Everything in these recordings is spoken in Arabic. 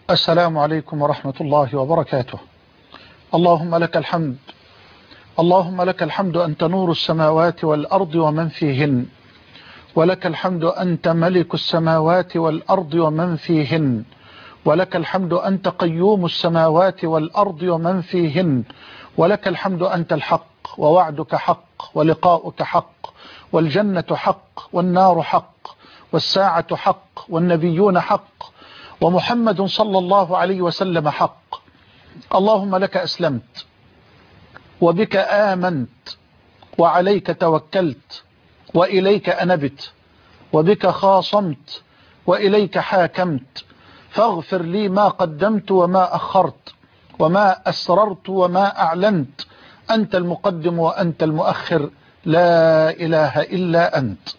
السلام عليكم ورحمة الله وبركاته. اللهم لك الحمد، اللهم لك الحمد أنت نور السماوات والأرض ومن فيهن، ولك الحمد أنت ملك السماوات والأرض ومن فيهن، ولك الحمد أنت قيوم السماوات والأرض ومن فيهن، ولك الحمد أنت الحق ووعدك حق ولقاؤك حق، والجنة حق والنار حق، والساعة حق والنبيون حق، ومحمد صلى الله عليه وسلم حق. اللهم لك أسلمت وبك آمنت وعليك توكلت وإليك أنبت وبك خاصمت وإليك حاكمت، فاغفر لي ما قدمت وما أخرت وما أسررت وما أعلنت، أنت المقدم وأنت المؤخر، لا إله إلا أنت.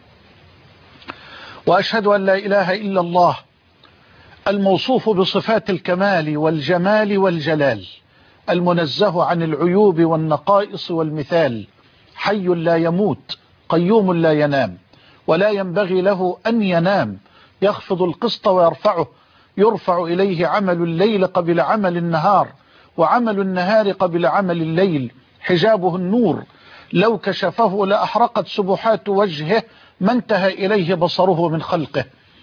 وأشهد أن لا إله إلا الله الموصوف بصفات الكمال والجمال والجلال، المنزه عن العيوب والنقائص والمثال، حي لا يموت قيوم لا ينام ولا ينبغي له أن ينام، يخفض القسط ويرفعه، يرفع إليه عمل الليل قبل عمل النهار وعمل النهار قبل عمل الليل، حجابه النور لو كشفه لأحرقت سبحات وجهه ما انتهى إليه بصره من خلقه.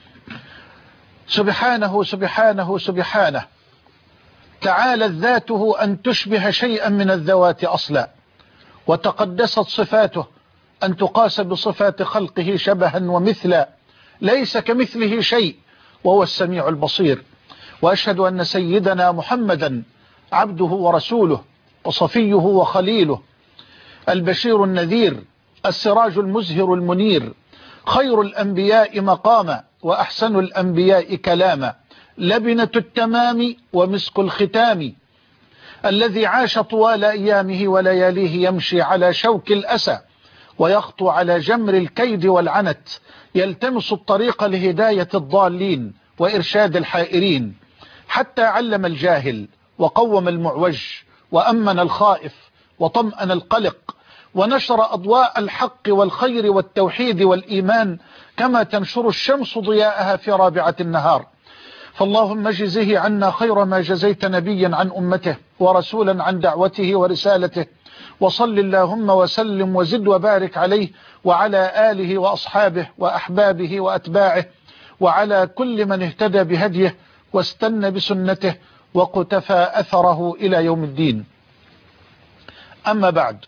سبحانه سبحانه سبحانه، تعالت ذاته أن تشبه شيئا من الذوات أصلا، وتقدست صفاته أن تقاس بصفات خلقه شبها ومثلا، ليس كمثله شيء وهو السميع البصير. وأشهد أن سيدنا محمدا عبده ورسوله وصفيه وخليله، البشير النذير، السراج المزهر المنير، خير الأنبياء مقاما وأحسن الأنبياء كلاما، لبنة التمام ومسك الختام، الذي عاش طوال أيامه ولياليه يمشي على شوك الأسى ويخطو على جمر الكيد والعنت، يلتمس الطريق لهداية الضالين وإرشاد الحائرين، حتى علم الجاهل وقوم المعوج وأمن الخائف وطمأن القلق، ونشر أضواء الحق والخير والتوحيد والإيمان كما تنشر الشمس ضياءها في رابعة النهار. فاللهم اجزه عنا خير ما جزيت نبيا عن أمته ورسولا عن دعوته ورسالته، وصل اللهم وسلم وزد وبارك عليه وعلى آله وأصحابه وأحبابه وأتباعه وعلى كل من اهتدى بهديه واستنى بسنته وقتفى أثره إلى يوم الدين. أما بعد،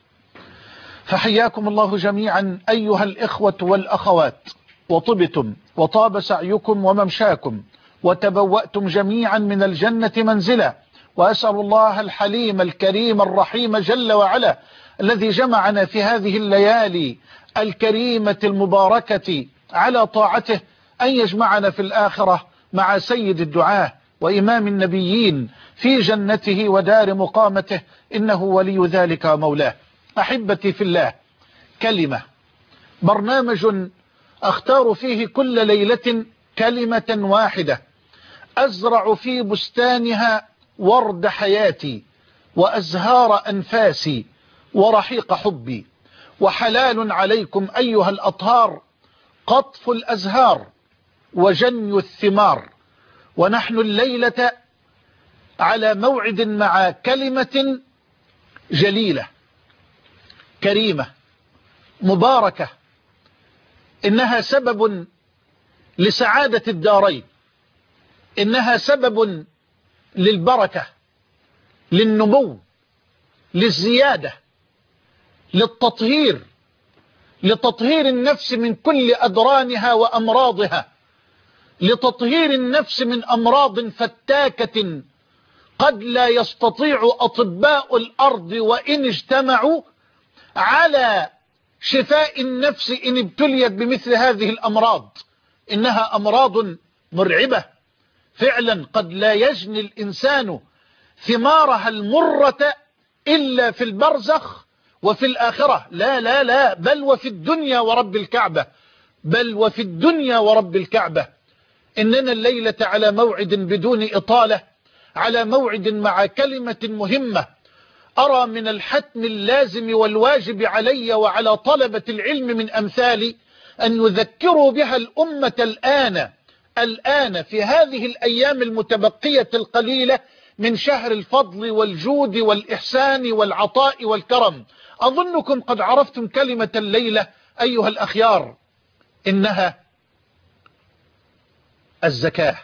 فحياكم الله جميعا أيها الإخوة والأخوات، وطبتم وطاب سعيكم وممشاكم وتبوأتم جميعا من الجنة منزلا، وأسأل الله الحليم الكريم الرحيم جل وعلا الذي جمعنا في هذه الليالي الكريمة المباركة على طاعته أن يجمعنا في الآخرة مع سيد الدعاة وإمام النبيين في جنته ودار مقامته، إنه ولي ذلك ومولاه. أحبتي في الله، كلمة، برنامج أختار فيه كل ليلة كلمة واحدة أزرع في بستانها ورد حياتي وأزهار أنفاسي ورحيق حبي، وحلال عليكم أيها الأطهار قطف الأزهار وجني الثمار. ونحن الليلة على موعد مع كلمة جليلة كريمة مباركة، إنها سبب لسعادة الدارين، إنها سبب للبركة، للنمو، للزيادة، للتطهير، لتطهير النفس من كل أدرانها وأمراضها، لتطهير النفس من أمراض فتاكة قد لا يستطيع أطباء الأرض وإن اجتمعوا على شفاء النفس إن ابتليت بمثل هذه الأمراض. إنها أمراض مرعبة فعلا، قد لا يجني الإنسان ثمارها المرة إلا في البرزخ وفي الآخرة، لا لا لا، بل وفي الدنيا ورب الكعبة، بل وفي الدنيا ورب الكعبة. إننا الليلة على موعد بدون إطالة، على موعد مع كلمة مهمة أرى من الحتم اللازم والواجب علي وعلى طلبة العلم من أمثالي أن يذكروا بها الأمة الآن الآن في هذه الأيام المتبقية القليلة من شهر الفضل والجود والإحسان والعطاء والكرم، أظنكم قد عرفتم كلمة الليلة أيها الأخيار، إنها الزكاة.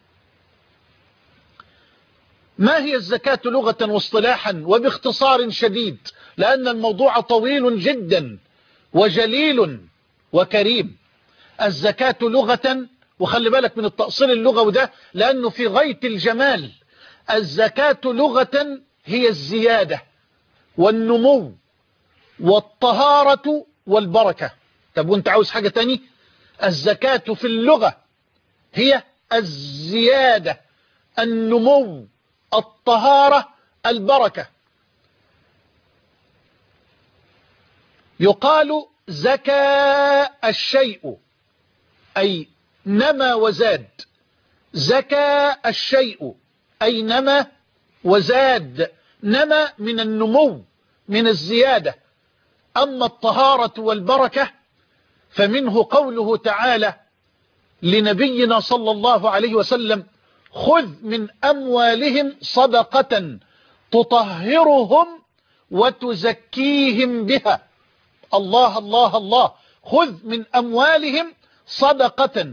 ما هي الزكاة لغة واصطلاحا وباختصار شديد، لأن الموضوع طويل جدا وجليل وكريم. الزكاة لغة، وخلي بالك من التأصيل اللغوي ده لأنه في غاية الجمال، الزكاة لغة هي الزيادة والنمو والطهارة والبركة. طب وانت عاوز حاجة تاني؟ الزكاة في اللغة هي الزيادة، النمو، الطهارة، البركة. يقال زكى الشيء أي نما وزاد، زكى الشيء أي نما وزاد، نما من النمو من الزيادة. أما الطهارة والبركة فمنه قوله تعالى لنبينا صلى الله عليه وسلم: خذ من أموالهم صدقة تطهرهم وتزكيهم بها. الله الله الله، خذ من أموالهم صدقة.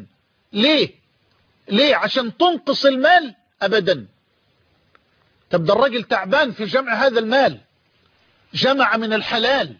ليه عشان تنقص المال؟ أبدا. طب ده الراجل تعبان في جمع هذا المال، جمع من الحلال،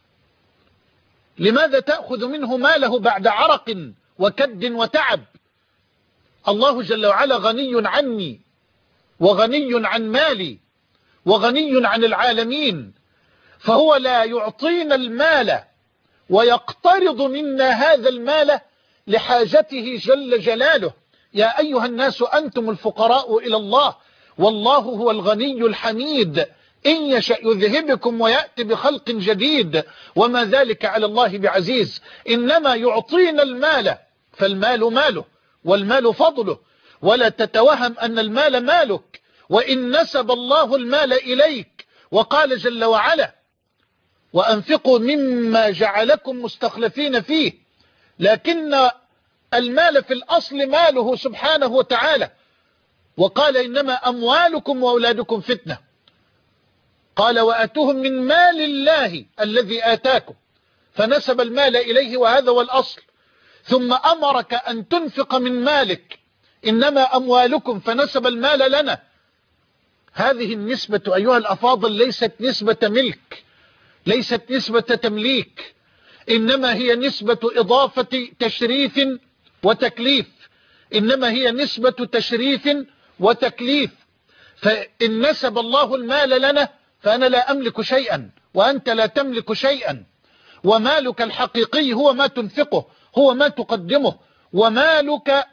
لماذا تأخذ منه ماله بعد عرق وكد وتعب؟ الله جل وعلا غني عني وغني عن مالي وغني عن العالمين، فهو لا يعطينا المال ويقترض منا هذا المال لحاجته جل جلاله. يا أيها الناس أنتم الفقراء إلى الله والله هو الغني الحميد، إن يشأ يذهبكم ويأتي بخلق جديد وما ذلك على الله بعزيز. إنما يعطينا المال، فالمال ماله والمال فضله، ولا تتوهم أن المال مالك، وإن نسب الله المال إليك وقال جل وعلا: وأنفقوا مما جعلكم مستخلفين فيه، لكن المال في الأصل ماله سبحانه وتعالى، وقال: إنما أموالكم وأولادكم فتنة. قال: وآتوهم من مال الله الذي آتاكم، فنسب المال إليه وهذا هو الأصل. ثم أمرك أن تنفق من مالك، إنما أموالكم، فنسب المال لنا. هذه النسبة أيها الأفاضل ليست نسبة ملك، ليست نسبة تمليك، إنما هي نسبة إضافة تشريف وتكليف، إنما هي نسبة تشريف وتكليف. فإن نسب الله المال لنا فأنا لا أملك شيئا وأنت لا تملك شيئا، ومالك الحقيقي هو ما تنفقه، هو ما تقدمه، ومالك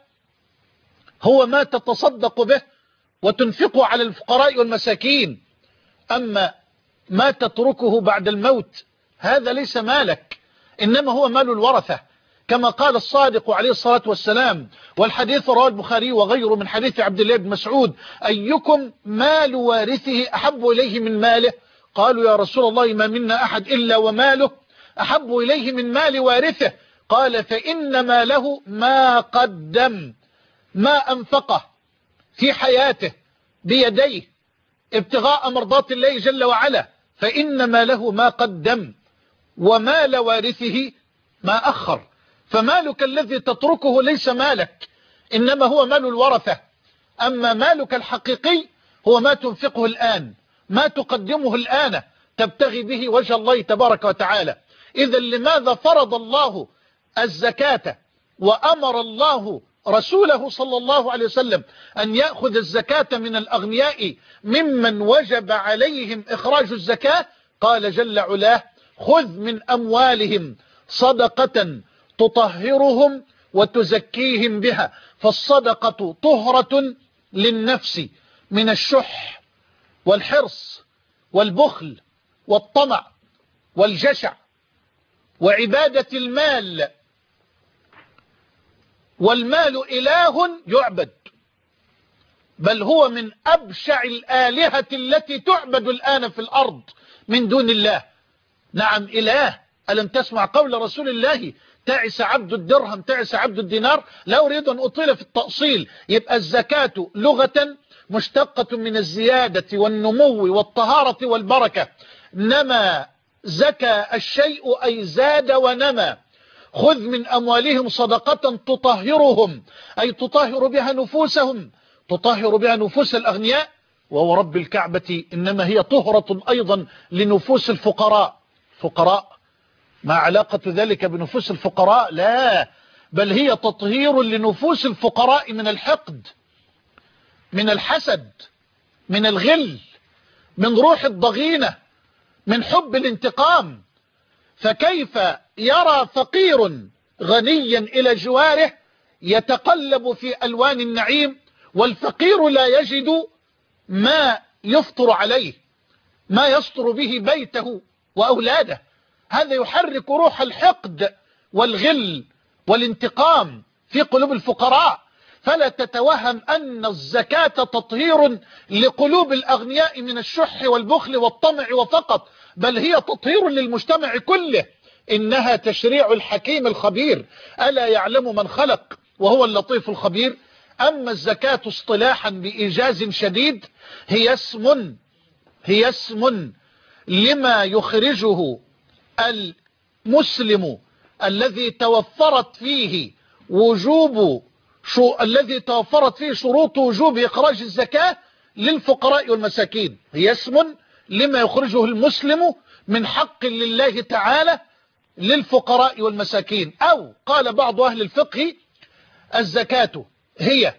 هو ما تتصدق به وتنفقه على الفقراء والمساكين. أما ما تتركه بعد الموت هذا ليس مالك، إنما هو مال الورثة، كما قال الصادق عليه الصلاة والسلام، والحديث رواه البخاري وغيره من حديث عبد الله بن مسعود: أيكم مال وارثه أحب إليه من ماله؟ قالوا: يا رسول الله ما منا أحد إلا وماله أحب إليه من مال وارثه. قال: فإن ماله ما قدم، ما أنفقه في حياته بيديه ابتغاء مرضات الله جل وعلا، فإن ماله ما قدم، ومال وارثه ما أخر. فمالك الذي تتركه ليس مالك، إنما هو مال الورثة. أما مالك الحقيقي هو ما تنفقه الآن، ما تقدمه الآن تبتغي به وجه الله تبارك وتعالى. إذا لماذا فرض الله الزكاة وأمر الله رسوله صلى الله عليه وسلم أن يأخذ الزكاة من الأغنياء ممن وجب عليهم إخراج الزكاة؟ قال جل علاه: خذ من أموالهم صدقة تطهرهم وتزكيهم بها. فالصدقة طهرة للنفس من الشح والحرص والبخل والطمع والجشع وعبادة المال. والمال إله يعبد، بل هو من أبشع الآلهة التي تعبد الآن في الأرض من دون الله. نعم إله. ألم تسمع قول رسول الله تعس عبد الدرهم، تعس عبد الدينار. لا أريد أن أطيل في التأصيل. يبقى الزكاة لغة مشتقة من الزيادة والنمو والطهارة والبركة. نما زكى الشيء أي زاد ونمى. خذ من أموالهم صدقة تطهرهم، أي تطهر بها نفوسهم، تطهر بها نفوس الأغنياء. وهو رب الكعبة إنما هي طهرة أيضا لنفوس الفقراء. فقراء، ما علاقة ذلك بنفوس الفقراء؟ لا، بل هي تطهير لنفوس الفقراء من الحقد، من الحسد، من الغل، من روح الضغينة، من حب الانتقام. فكيف يرى فقير غنيا إلى جواره يتقلب في ألوان النعيم، والفقير لا يجد ما يفطر عليه، ما يستر به بيته وأولاده؟ هذا يحرك روح الحقد والغل والانتقام في قلوب الفقراء. فلا تتوهم أن الزكاة تطهير لقلوب الأغنياء من الشح والبخل والطمع وفقط، بل هي تطهير للمجتمع كله. إنها تشريع الحكيم الخبير، ألا يعلم من خلق وهو اللطيف الخبير. أما الزكاة اصطلاحا بإيجاز شديد هي اسم لما يخرجه المسلم الذي توفرت فيه شروط وجوب إخراج الزكاة للفقراء والمساكين. هي اسم لما يخرجه المسلم من حق لله تعالى للفقراء والمساكين. أو قال بعض أهل الفقه: الزكاة هي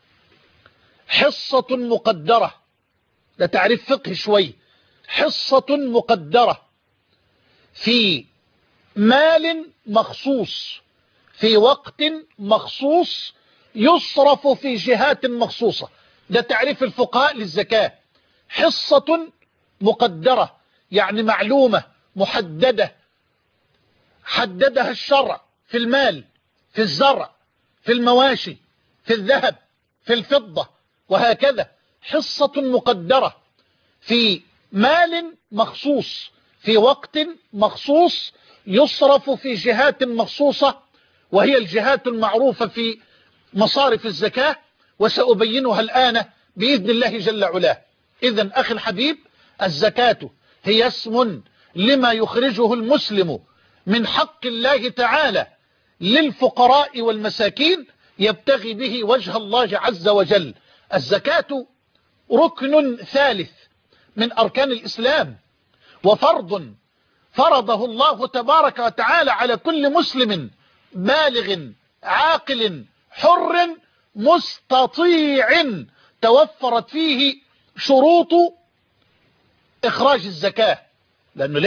حصة مقدرة. ده تعريف فقه شوي. حصة مقدرة في مال مخصوص في وقت مخصوص يصرف في جهات مخصوصة. ده تعريف الفقهاء للزكاة. حصة مقدرة يعني معلومة محددة، حددها الشرع في المال، في الزرع، في المواشي، في الذهب، في الفضة، وهكذا. حصة مقدرة في مال مخصوص في وقت مخصوص يصرف في جهات مخصوصة، وهي الجهات المعروفة في مصارف الزكاة، وسأبينها الآن بإذن الله جل علاه. إذن أخي الحبيب، الزكاة هي اسم لما يخرجه المسلم من حق الله تعالى للفقراء والمساكين يبتغي به وجه الله عز وجل. الزكاة ركن ثالث من أركان الإسلام، وفرض فرضه الله تبارك وتعالى على كل مسلم بالغ عاقل حر مستطيع توفرت فيه شروط إخراج الزكاة. لأنه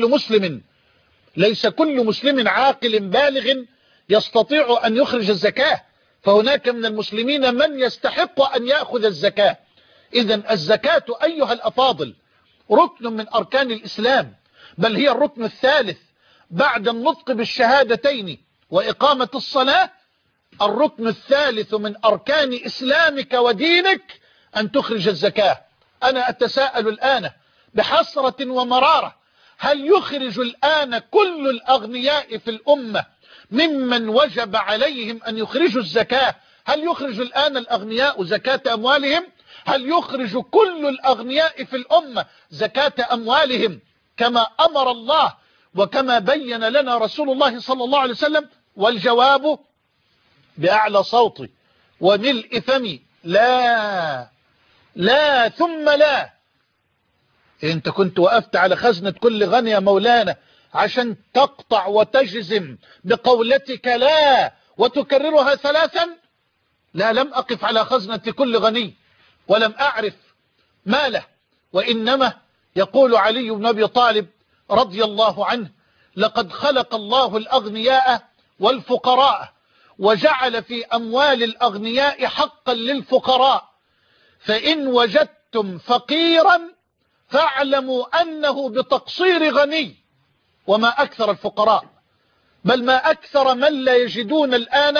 ليس كل مسلم عاقل بالغ يستطيع أن يخرج الزكاة، فهناك من المسلمين من يستحق أن يأخذ الزكاة. إذن الزكاة أيها الأفاضل ركن من أركان الإسلام، بل هي الركن الثالث بعد النطق بالشهادتين وإقامة الصلاة. الركن الثالث من أركان إسلامك ودينك أن تخرج الزكاة. أنا أتساءل الآن بحسرة ومرارة: هل يخرج الآن كل الأغنياء في الأمة ممن وجب عليهم أن يخرجوا الزكاة؟ هل يخرج الآن الأغنياء زكاة أموالهم؟ هل يخرج كل الأغنياء في الأمة زكاة أموالهم كما أمر الله وكما بين لنا رسول الله صلى الله عليه وسلم؟ والجواب بأعلى صوتي وملء فمي: لا لا ثم لا. انت كنت وقفت على خزنة كل غني يا مولانا عشان تقطع وتجزم بقولتك لا وتكررها ثلاثا؟ لا، لم أقف على خزنة كل غني ولم أعرف ماله، وإنما يقول علي بن أبي طالب رضي الله عنه: لقد خلق الله الأغنياء والفقراء وجعل في أموال الأغنياء حقا للفقراء، فإن وجدتم فقيرا فاعلموا أنه بتقصير غني. وما أكثر الفقراء، بل ما أكثر من لا يجدون الآن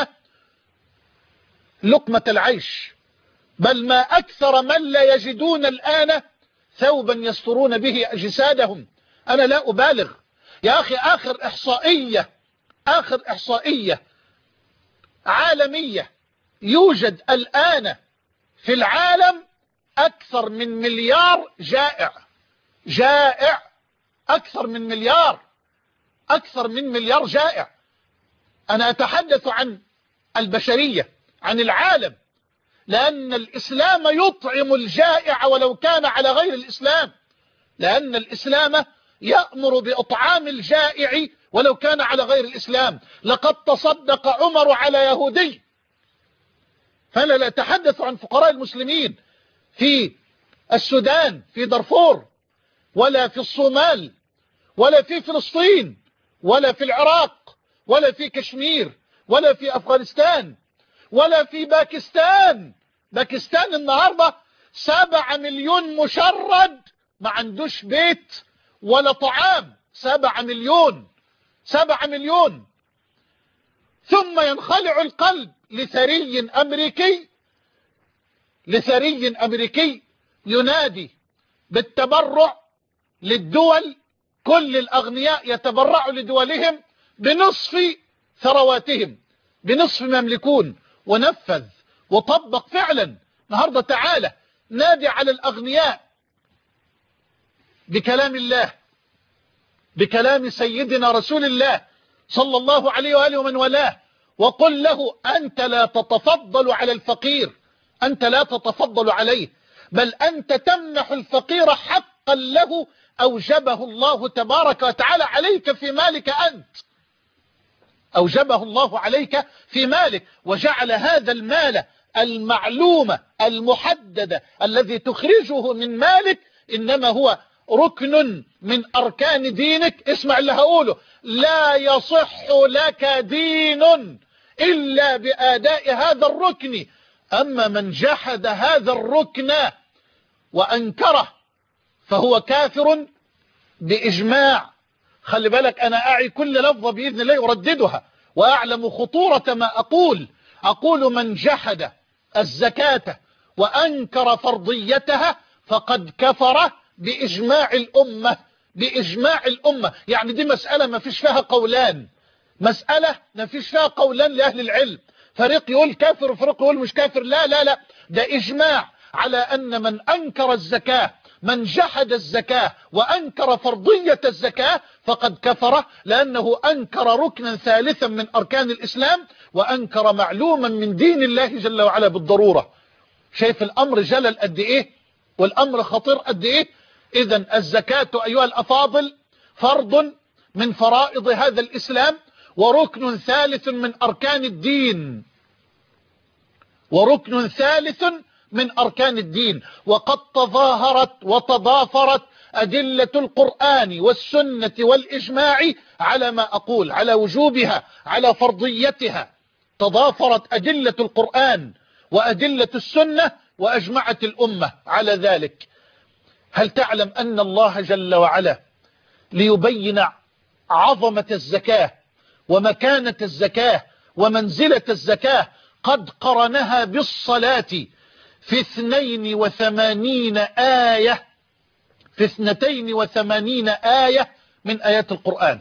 لقمة العيش، بل ما أكثر من لا يجدون الآن ثوبا يسترون به أجسادهم. أنا لا أبالغ يا أخي. آخر إحصائية آخر إحصائية عالمية، يوجد الآن في العالم أكثر من مليار جائع، أكثر من مليار جائع. أنا أتحدث عن البشرية، عن العالم، لأن الإسلام يطعم الجائع ولو كان على غير الإسلام، لأن الإسلام يأمر بإطعام الجائع ولو كان على غير الإسلام. لقد تصدق عمر على يهودي. فأنا لا أتحدث عن فقراء المسلمين في السودان، في دارفور، ولا في الصومال، ولا في فلسطين، ولا في العراق، ولا في كشمير، ولا في أفغانستان، ولا في باكستان. باكستان النهاردة 7 مليون مشرد ما عندوش بيت ولا طعام. 7 مليون. ثم ينخلع القلب لثري أمريكي ينادي بالتبرع للدول. كل الأغنياء يتبرعوا لدولهم بنصف ثرواتهم، بنصف ما يملكون. ونفذ وطبق فعلا. النهارده تعالى نادي على الأغنياء بكلام الله، بكلام سيدنا رسول الله صلى الله عليه وآله ومن والاه، وقل له أنت لا تتفضل على الفقير، أنت لا تتفضل عليه، بل أنت تمنح الفقير حقا له أوجبه الله تبارك وتعالى عليك في مالك أنت، أوجبه الله عليك في مالك. وجعل هذا المال المعلومة المحددة الذي تخرجه من مالك إنما هو ركن من أركان دينك. اسمع اللي هقوله: لا يصح لك دين إلا بأداء هذا الركن. أما من جحد هذا الركن وأنكره فهو كافر بإجماع. خلي بالك، أنا أعي كل لفظة بإذن الله أرددها وأعلم خطورة ما أقول من جحد الزكاة وأنكر فرضيتها فقد كفر بإجماع الأمة. بإجماع الأمة، يعني دي مسألة ما فيش فيها قولان، مسألة ما فيش فيها قولان لأهل العلم. فريق يقول كافر وفريق يقول مش كافر. لا لا لا، ده إجماع على أن من أنكر الزكاة، من جحد الزكاة وأنكر فرضية الزكاة فقد كفر، لأنه أنكر ركنا ثالثا من أركان الإسلام وأنكر معلوما من دين الله جل وعلا بالضرورة. شايف الأمر جلل قد إيه والأمر خطير قد إيه؟ إذن الزكاة أيها الأفاضل فرض من فرائض هذا الإسلام وركن ثالث من أركان الدين، وركن ثالث من أركان الدين. وقد تظاهرت وتضافرت أدلة القرآن والسنة والإجماع على ما أقول، على وجوبها، على فرضيتها. تضافرت أدلة القرآن وأدلة السنة وأجمعت الأمة على ذلك. هل تعلم أن الله جل وعلا ليبين عظمة الزكاة ومكانة الزكاة ومنزلة الزكاة قد قرنها بالصلاة في 82 آية، في 82 آية من آيات القرآن.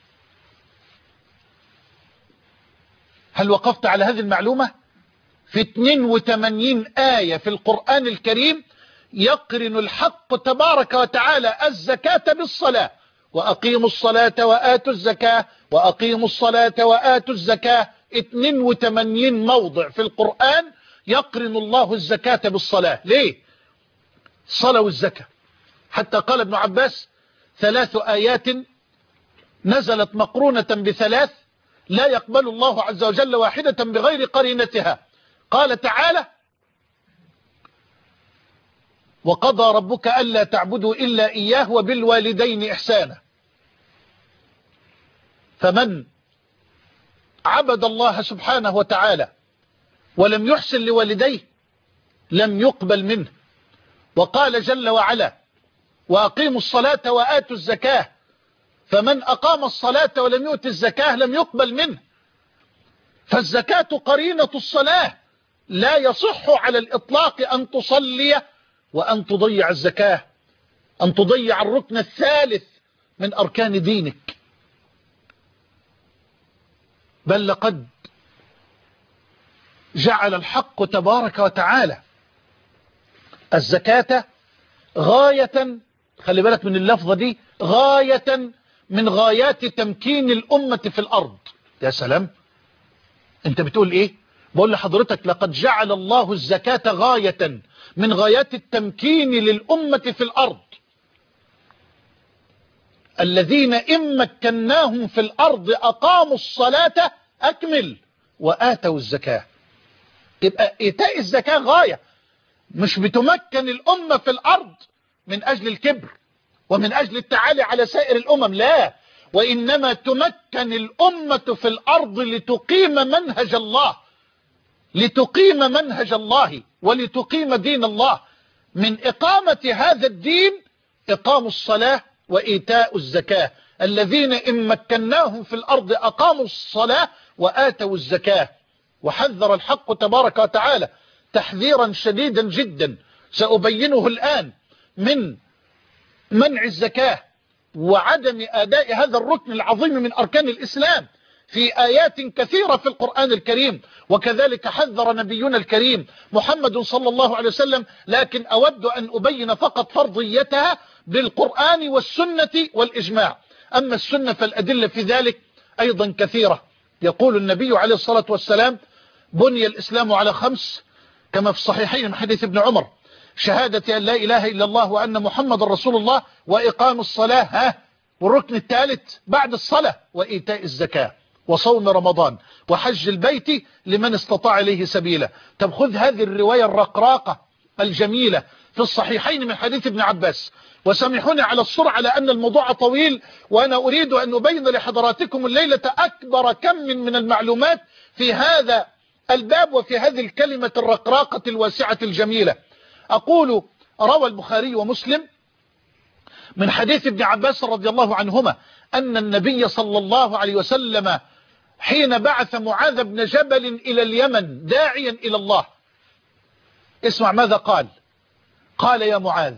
هل وقفت على هذه المعلومة؟ في 82 آية في القرآن الكريم يقرن الحق تبارك وتعالى الزكاة بالصلاة. وأقيموا الصلاة وآتوا الزكاة، وأقيموا الصلاة وآتوا الزكاة. 82 موضع في القرآن يقرن الله الزكاة بالصلاة. ليه؟ الصلاة والزكاة. حتى قال ابن عباس: 3 آيات نزلت مقرونة ب3 لا يقبل الله عز وجل واحدة بغير قرينتها. قال تعالى: وقضى ربك ألا تعبدوا إلا إياه وبالوالدين إحسانا. فمن عبد الله سبحانه وتعالى ولم يحسن لوالديه لم يقبل منه. وقال جل وعلا: وأقيموا الصلاة وآتوا الزكاة. فمن أقام الصلاة ولم يؤت الزكاة لم يقبل منه. فالزكاة قرينة الصلاة. لا يصح على الإطلاق أن تصلي وأن تضيع الزكاة، أن تضيع الركن الثالث من أركان دينك. بل لقد جعل الحق تبارك وتعالى الزكاة غاية، خلي بالك من اللفظة دي، غاية من غايات تمكين الأمة في الأرض. يا سلام، انت بتقول ايه؟ بقول لحضرتك لقد جعل الله الزكاة غاية من غايات التمكين للأمة في الأرض. الذين إن مكناهم في الأرض أقاموا الصلاة أكمل وآتوا الزكاة. تبقى إيتاء الزكاة غاية، مش بتمكن الأمة في الأرض من أجل الكبر ومن أجل التعالي على سائر الأمم، لا، وإنما تمكن الأمة في الأرض لتقيم منهج الله، لتقيم منهج الله ولتقيم دين الله. من إقامة هذا الدين إقام الصلاة وإيتاء الزكاة. الذين إن مكناهم في الأرض أقاموا الصلاة وآتوا الزكاة. وحذر الحق تبارك وتعالى تحذيرا شديدا جدا سأبينه الآن من منع الزكاة وعدم أداء هذا الركن العظيم من أركان الإسلام في آيات كثيرة في القرآن الكريم. وكذلك حذر نبينا الكريم محمد صلى الله عليه وسلم، لكن أود أن أبين فقط فرضيتها بالقرآن والسنة والإجماع. أما السنة فالأدلة في ذلك أيضا كثيرة. يقول النبي عليه الصلاة والسلام: بني الإسلام على 5 كما في الصحيحين من حديث ابن عمر: شهادة أن لا إله إلا الله وأن محمد رسول الله وإقام الصلاة، والركن الثالث بعد الصلاة وإيتاء الزكاة وصوم رمضان وحج البيت لمن استطاع إليه سبيلا. طب خذ هذه الرواية الرقراقة الجميلة في الصحيحين من حديث ابن عباس. وسامحوني على السرعة لأن الموضوع طويل، وأنا أريد أن أبين لحضراتكم الليلة أكبر كم من المعلومات في هذا الباب وفي هذه الكلمة الرقراقة الواسعة الجميلة. أقول: روى البخاري ومسلم من حديث ابن عباس رضي الله عنهما أن النبي صلى الله عليه وسلم حين بعث معاذ بن جبل إلى اليمن داعيا إلى الله، اسمع ماذا قال. قال: يا معاذ،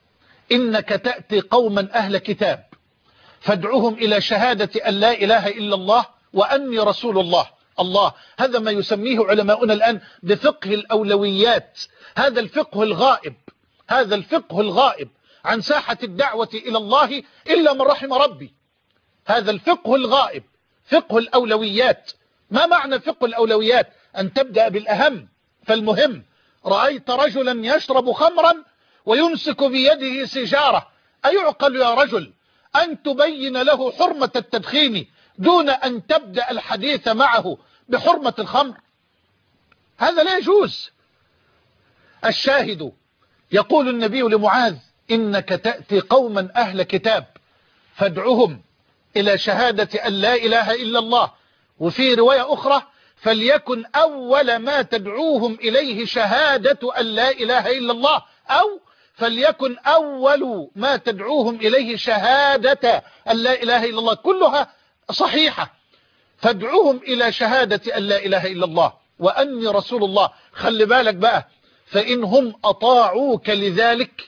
إنك تأتي قوما أهل كتاب فادعوهم إلى شهادة أن لا إله إلا الله وأني رسول الله. الله، هذا ما يسميه علماؤنا الآن بفقه الأولويات. هذا الفقه الغائب، هذا الفقه الغائب عن ساحة الدعوة إلى الله إلا من رحم ربي. هذا الفقه الغائب، فقه الأولويات. ما معنى فقه الأولويات؟ أن تبدأ بالأهم فالمهم. رأيت رجلا يشرب خمرا ويمسك بيده سجارة، أيعقل يا رجل أن تبين له حرمة التدخين دون أن تبدأ الحديث معه بحرمة الخمر؟ هذا لا يجوز. الشاهد: يقول النبي لمعاذ: إنك تأتي قوما أهل كتاب فادعهم إلى شهادة أن لا إله إلا الله. وفي رواية أخرى: فليكن أول ما تدعوهم إليه شهادة أن لا إله إلا الله، أو فليكن أول ما تدعوهم إليه شهادة أن لا إله إلا الله. كلها صحيحة. فادعوهم إلى شهادة أن لا إله إلا الله وأني رسول الله. خلي بالك بقى: فإنهم أطاعوك لذلك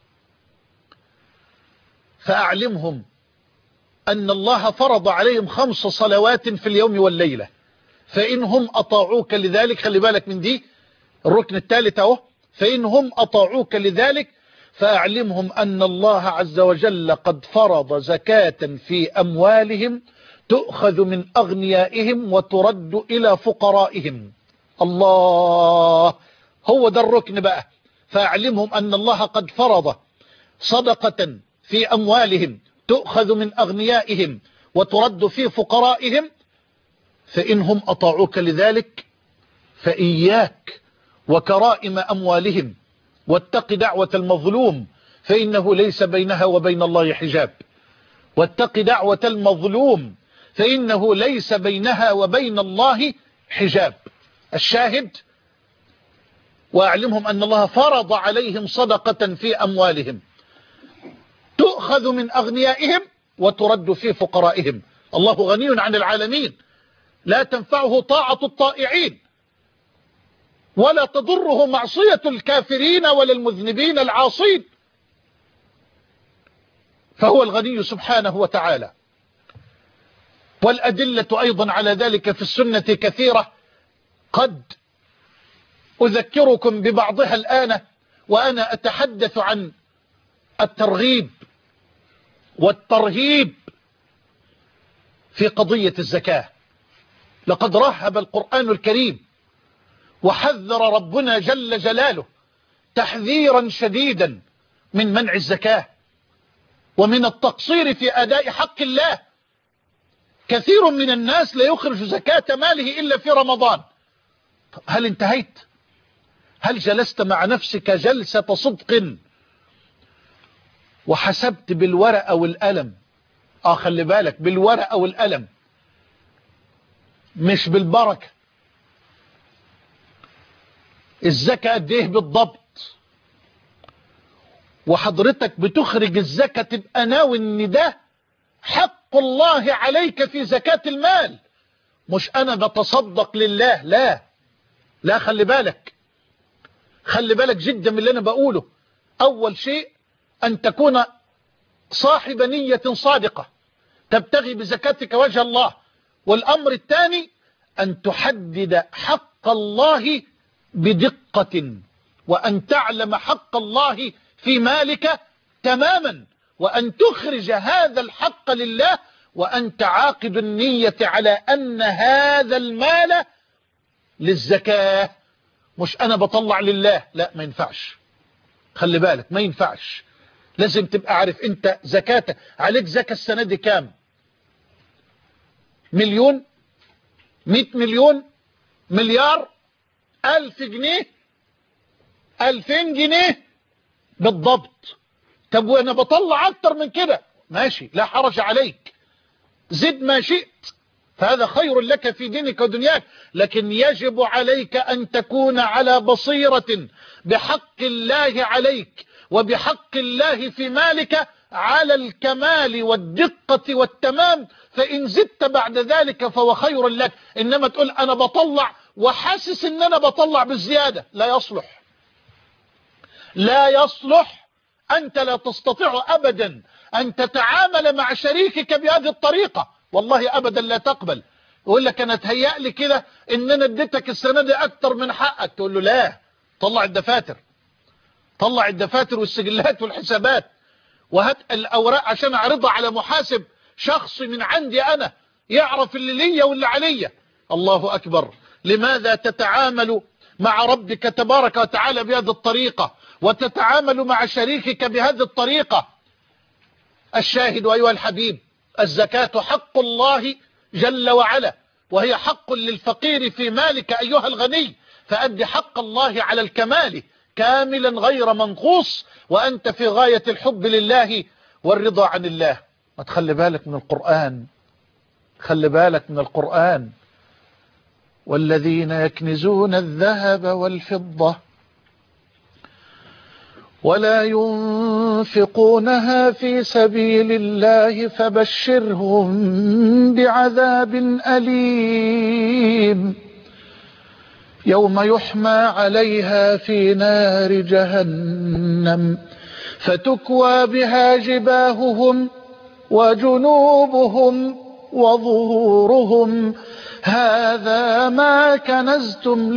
فأعلمهم أن الله فرض عليهم 5 صلوات في اليوم والليلة. فإنهم أطاعوك لذلك، خلي بالك من دي، الركن الثالث اهو: فإنهم أطاعوك لذلك فأعلمهم أن الله عز وجل قد فرض زكاة في أموالهم تؤخذ من أغنيائهم وترد إلى فقرائهم. الله، هو ده الركن بقى. فأعلمهم أن الله قد فرض صدقة في أموالهم تؤخذ من أغنيائهم وترد في فقرائهم. فإنهم أطاعوك لذلك فإياك وكرائم أموالهم، واتق دعوة المظلوم فإنه ليس بينها وبين الله حجاب. واتق دعوة المظلوم فإنه ليس بينها وبين الله حجاب. الشاهد: وأعلمهم أن الله فرض عليهم صدقة في أموالهم تؤخذ من أغنيائهم وترد في فقرائهم. الله غني عن العالمين، لا تنفعه طاعة الطائعين ولا تضره معصية الكافرين ولا المذنبين العاصين، فهو الغني سبحانه وتعالى. والأدلة أيضا على ذلك في السنة كثيرة، قد أذكركم ببعضها الآن وأنا أتحدث عن الترغيب والترهيب في قضية الزكاة. لقد رهب القرآن الكريم وحذر ربنا جل جلاله تحذيرا شديدا من منع الزكاة ومن التقصير في أداء حق الله. كثير من الناس لا يخرج زكاة ماله إلا في رمضان. هل انتهيت؟ هل جلست مع نفسك جلسة صدق وحسبت بالورقة والقلم؟ خلي بالك، بالورقة والقلم مش بالبركة. الزكاة قد ايه بالضبط؟ وحضرتك بتخرج الزكاة تبقى ناوي ان ده حق الله عليك في زكاة المال، مش انا بتصدق لله. لا خلي بالك، خلي بالك جدا من اللي انا بقوله. اول شيء ان تكون صاحب نية صادقة تبتغي بزكاتك وجه الله. والامر الثاني ان تحدد حق الله بدقة، وان تعلم حق الله في مالك تماما، وان تخرج هذا الحق لله، وانت عاقد النية على ان هذا المال للزكاة. مش انا بطلع لله، لا ما ينفعش. خلي بالك ما ينفعش. لازم تبقى عارف انت زكاة عليك زكاة السنة دي كام؟ 1,000,000 100,000,000 مليار 1000 جنيه 2000 جنيه بالضبط. طب وانا بطلع اكتر من كده ماشي، لا حرج عليك، زد ما شئت، فهذا خير لك في دينك ودنياك. لكن يجب عليك ان تكون على بصيرة بحق الله عليك وبحق الله في مالك على الكمال والدقة والتمام. فإن زدت بعد ذلك فهو خير لك. إنما تقول أنا بطلع وحاسس إن أنا بطلع بالزيادة، لا يصلح، لا يصلح. أنت لا تستطيع أبدا أن تتعامل مع شريكك بهذه الطريقة، والله أبدا لا تقبل. يقول لك أنا تهيأ لي كده إن أنا اديتك السنة دي أكتر من حقك، تقول له لا، طلع الدفاتر، طلع الدفاتر والسجلات والحسابات، وهات الأوراق عشان أعرضها على محاسب شخص من عندي أنا يعرف اللي ليا واللي عليا. الله أكبر. لماذا تتعامل مع ربك تبارك وتعالى بهذه الطريقة وتتعامل مع شريكك بهذه الطريقة؟ الشاهد أيها الحبيب، الزكاة حق الله جل وعلا، وهي حق للفقير في مالك أيها الغني. فأدي حق الله على الكمال كاملا غير منقوص، وأنت في غاية الحب لله والرضا عن الله. ما تخلي بالك من القرآن، خلي بالك من القرآن. والذين يكنزون الذهب والفضة ولا ينفقونها في سبيل الله فبشرهم بعذاب أليم يوم يحمى عليها في نار جهنم فتكوى بها جباههم وجنوبهم وظهورهم هذا ما كنزتم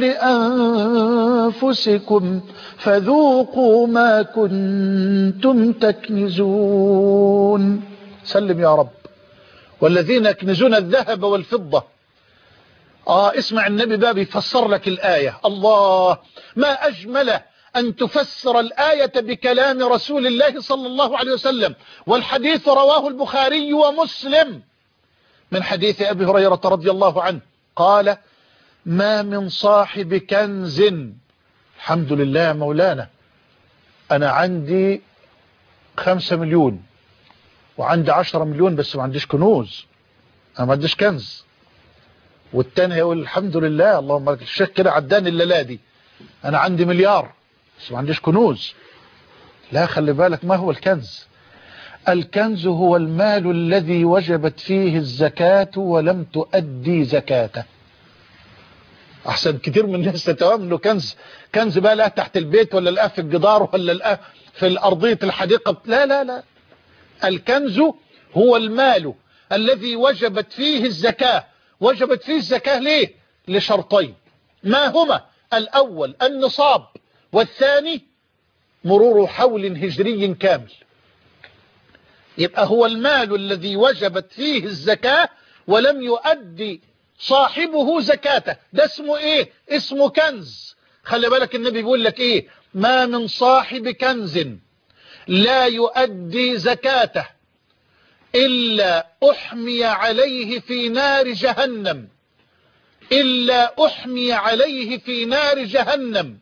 لأنفسكم فذوقوا ما كنتم تكنزون. سلم يا رب. والذين يكنزون الذهب والفضة. اسمع النبي بقى بيفسر لك الآية. الله، ما أجمل أن تفسر الآية بكلام رسول الله صلى الله عليه وسلم. والحديث رواه البخاري ومسلم من حديث أبي هريرة رضي الله عنه قال: ما من صاحب كنز، الحمد لله يا مولانا، أنا عندي 5 مليون وعندي 10 مليون بس ما عنديش كنوز، أنا ما عنديش كنز. والتاني يقول الحمد لله، اللهم الشيخ كده عداني الليلة دي، أنا عندي مليار بس ما عنديش كنوز. لا، خلي بالك، ما هو الكنز؟ الكنز هو المال الذي وجبت فيه الزكاة ولم تؤدي زكاته. احسن كتير من الناس تتوهم انه كنز بقى لا تحت البيت ولا لا في الجدار ولا لا في الارضية الحديقة. لا لا لا، الكنز هو المال الذي وجبت فيه الزكاة. وجبت فيه الزكاة ليه؟ لشرطين، ما هما؟ الأول النصاب، والثاني مرور حول هجري كامل. يبقى هو المال الذي وجبت فيه الزكاة ولم يؤدي صاحبه زكاته، ده اسمه ايه؟ اسمه كنز. خلي بالك النبي بيقول لك ايه؟ ما من صاحب كنز لا يؤدي زكاته إلا أحمي عليه في نار جهنم، إلا أحمي عليه في نار جهنم،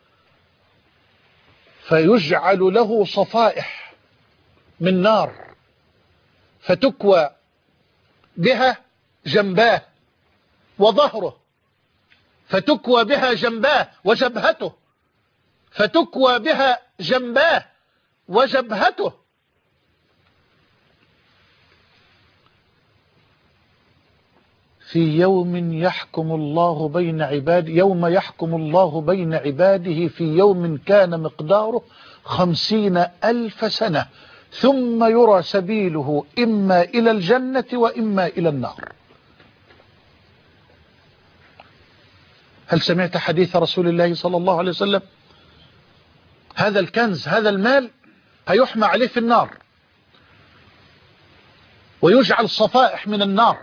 فيجعل له صفائح من نار فتكوى بها جنباه وظهره، فتكوى بها جنباه وجبهته، فتكوى بها جنباه وجبهته. في يوم يحكم الله بين عباده، يوم يحكم الله بين عباده في يوم كان مقداره 50,000 سنة، ثم يرى سبيله إما إلى الجنة وإما إلى النار. هل سمعت حديث رسول الله صلى الله عليه وسلم؟ هذا الكنز، هذا المال هيحمى عليه في النار ويجعل صفائح من النار،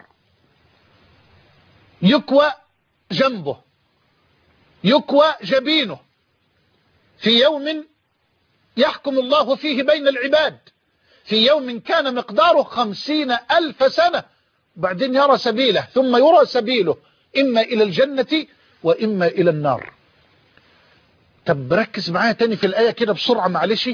يكوى جنبه، يكوى جبينه، في يوم يحكم الله فيه بين العباد، في يوم كان مقداره 50,000 سنة، بعدين يرى سبيله، ثم يرى سبيله إما إلى الجنة وإما إلى النار. طب ركز معايا تاني في الآية كده بسرعة معلش.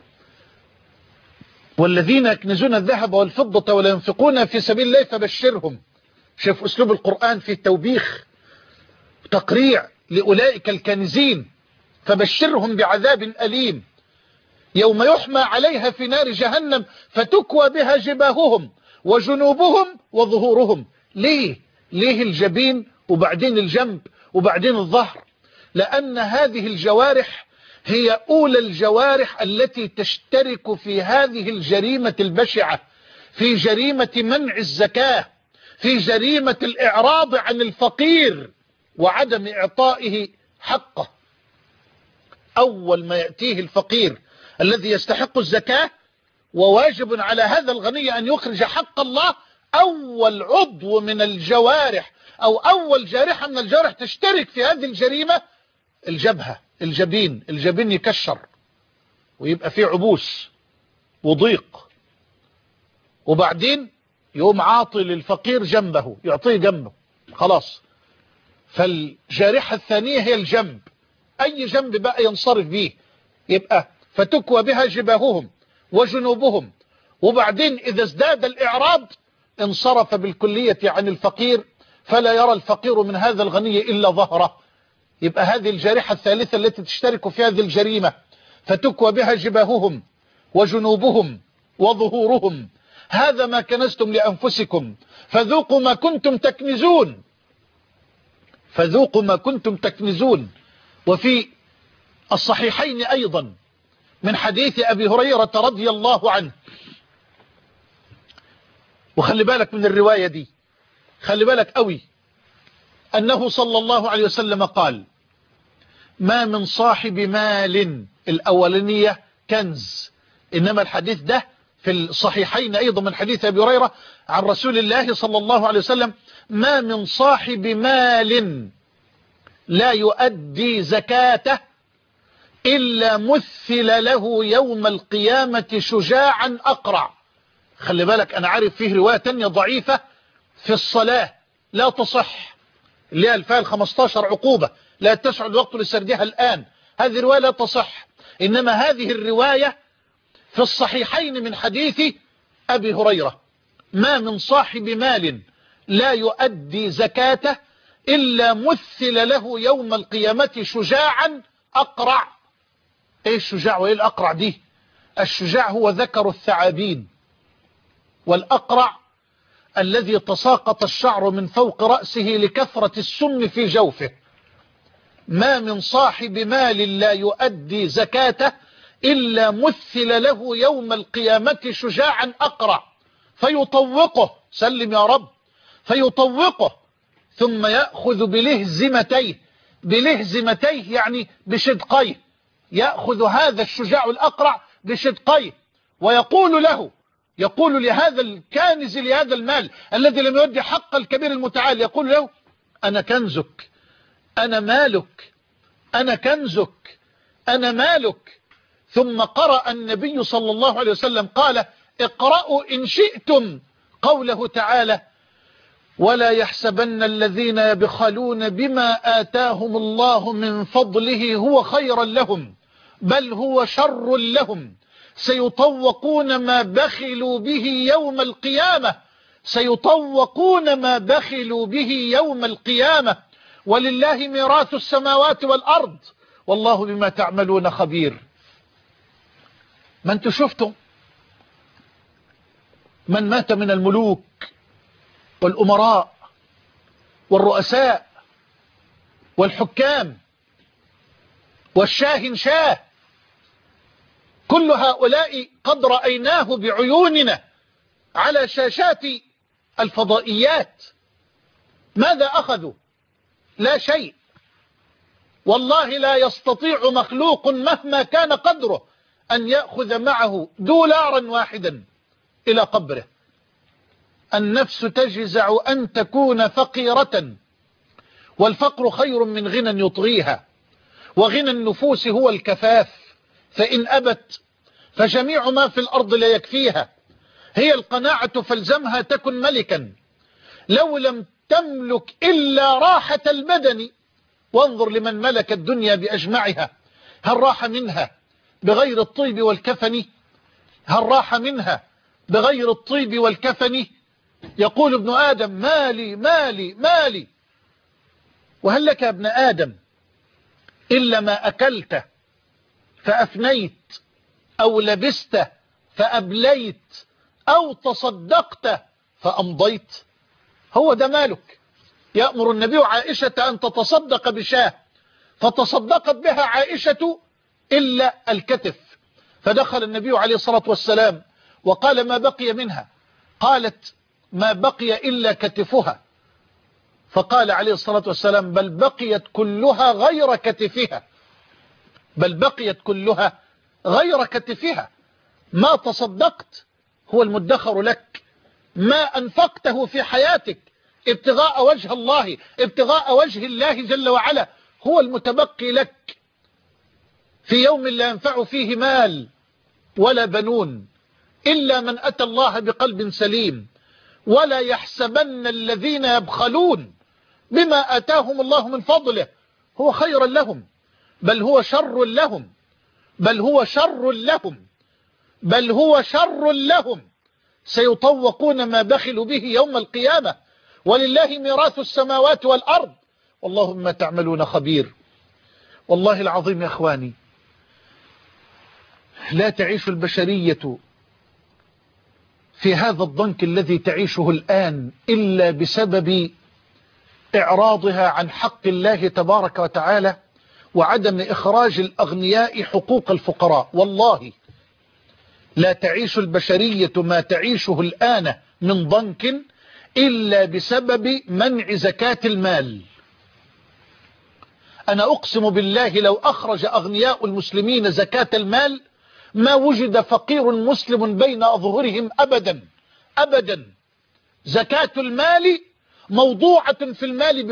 والذين يكنزون الذهب والفضة ولا ينفقون في سبيل الله فبشرهم. شوف أسلوب القرآن في التوبيخ، تقريع لأولئك الكنزين، فبشرهم بعذاب أليم يوم يحمى عليها في نار جهنم فتكوى بها جباههم وجنوبهم وظهورهم. ليه الجبين وبعدين الجنب وبعدين الظهر؟ لأن هذه الجوارح هي أولى الجوارح التي تشترك في هذه الجريمة البشعة، في جريمة منع الزكاة، في جريمة الإعراض عن الفقير وعدم إعطائه حقه. أول ما يأتيه الفقير الذي يستحق الزكاة وواجب على هذا الغني أن يخرج حق الله، أول عضو من الجوارح أو أول جارحة من الجوارح تشترك في هذه الجريمة الجبهة، الجبين يكشر ويبقى فيه عبوس وضيق، وبعدين يقوم عاطي للفقير جنبه، يعطيه جنبه خلاص. فالجارحة الثانية هي الجنب، أي جنب بقى ينصرف به، يبقى فتكوى بها جباههم وجنوبهم، وبعدين إذا ازداد الإعراض انصرف بالكلية عن الفقير، فلا يرى الفقير من هذا الغني إلا ظهره. يبقى هذه الجارحة الثالثة التي تشترك في هذه الجريمة، فتكوى بها جباههم وجنوبهم وظهورهم، هذا ما كنزتم لأنفسكم فذوقوا ما كنتم تكنزون، فذوقوا ما كنتم تكنزون. وفي الصحيحين أيضا من حديث أبي هريرة رضي الله عنه، وخلي بالك من الرواية دي، خلي بالك قوي، أنه صلى الله عليه وسلم قال: ما من صاحب مال، الأولانية كنز، إنما الحديث ده في الصحيحين أيضا من حديث أبي هريرة عن رسول الله صلى الله عليه وسلم: ما من صاحب مال لا يؤدي زكاته إلا مثل له يوم القيامة شجاعا أقرع. خلي بالك، أنا عارف فيه رواية تانية ضعيفة في الصلاة لا تصح، اللي هي الفاء 15 عقوبة لا تسع الوقت لسردها الآن، هذه الرواية لا تصح، إنما هذه الرواية في الصحيحين من حديث أبي هريرة: ما من صاحب مال لا يؤدي زكاته إلا مثل له يوم القيامة شجاعا أقرع. ايه الشجاع وايه الأقرع دي؟ الشجاع هو ذكر الثعابين، والأقرع الذي تساقط الشعر من فوق رأسه لكثرة السم في جوفه. ما من صاحب مال لا يؤدي زكاته إلا مثل له يوم القيامة شجاعا أقرع فيطوقه سلم يا رب، فيطوقه ثم يأخذ بلهزمتيه يعني بشدقيه، يأخذ هذا الشجاع الأقرع بشدقيه يقول لهذا الكانز لهذا المال الذي لم يؤدي حق الكبير المتعال، يقول له أنا كنزك، أنا مالك، أنا كنزك، أنا مالك. ثم قرأ النبي صلى الله عليه وسلم قال اقرأوا إن شئتم قوله تعالى ولا يحسبن الذين يبخلون بما آتاهم الله من فضله هو خيرا لهم بل هو شر لهم سيطوقون ما بخلوا به يوم القيامة، سيطوقون ما بخلوا به يوم القيامة، ولله ميراث السماوات والأرض والله بما تعملون خبير. ما انتوا شفتم من مات من الملوك والأمراء والرؤساء والحكام والشاهنشاه، كل هؤلاء قد رأيناه بعيوننا على شاشات الفضائيات. ماذا أخذوا؟ لا شيء. والله لا يستطيع مخلوق مهما كان قدره أن يأخذ معه دولارا واحدا إلى قبره. النفس تجزع أن تكون فقيرة، والفقر خير من غنى يطغيها، وغنى النفوس هو الكفاف، فإن أبت فجميع ما في الأرض لا يكفيها، هي القناعة فالزمها تكن ملكا، لو لم تملك إلا راحة البدن، وانظر لمن ملك الدنيا بأجمعها، هل راح منها بغير الطيب والكفن؟ هل راح منها بغير الطيب والكفن؟ يقول ابن آدم مالي مالي مالي، وهل لك يا ابن آدم إلا ما أكلت فأفنيت، أو لبست فأبليت، أو تصدقت فأمضيت. هو ده مالك. يأمر النبي عائشة أن تتصدق بشاه، فتصدقت بها عائشة إلا الكتف، فدخل النبي عليه الصلاة والسلام وقال ما بقي منها؟ قالت ما بقي إلا كتفها، فقال عليه الصلاة والسلام بل بقيت كلها غير كتفها، بل بقيت كلها غير كتفها. ما تصدقت هو المدخر لك، ما أنفقته في حياتك ابتغاء وجه الله، ابتغاء وجه الله جل وعلا، هو المتبقي لك في يوم لا ينفع فيه مال ولا بنون إلا من أتى الله بقلب سليم. ولا يحسبن الذين يبخلون بما آتاهم الله من فضله هو خيرا لهم بل هو شر لهم، بل هو شر لهم، بل هو شر لهم، سيطوقون ما بخلوا به يوم القيامة، ولله ميراث السماوات والأرض والله بما تعملون خبير. والله العظيم يا أخواني لا تعيش البشرية في هذا الضنك الذي تعيشه الآن إلا بسبب إعراضها عن حق الله تبارك وتعالى وعدم إخراج الأغنياء حقوق الفقراء. والله لا تعيش البشرية ما تعيشه الآن من ضنك إلا بسبب منع زكاة المال. أنا أقسم بالله لو أخرج أغنياء المسلمين زكاة المال ما وجد فقير مسلم بين أظهرهم أبدا أبدا. زكاة المال موضوعة في المال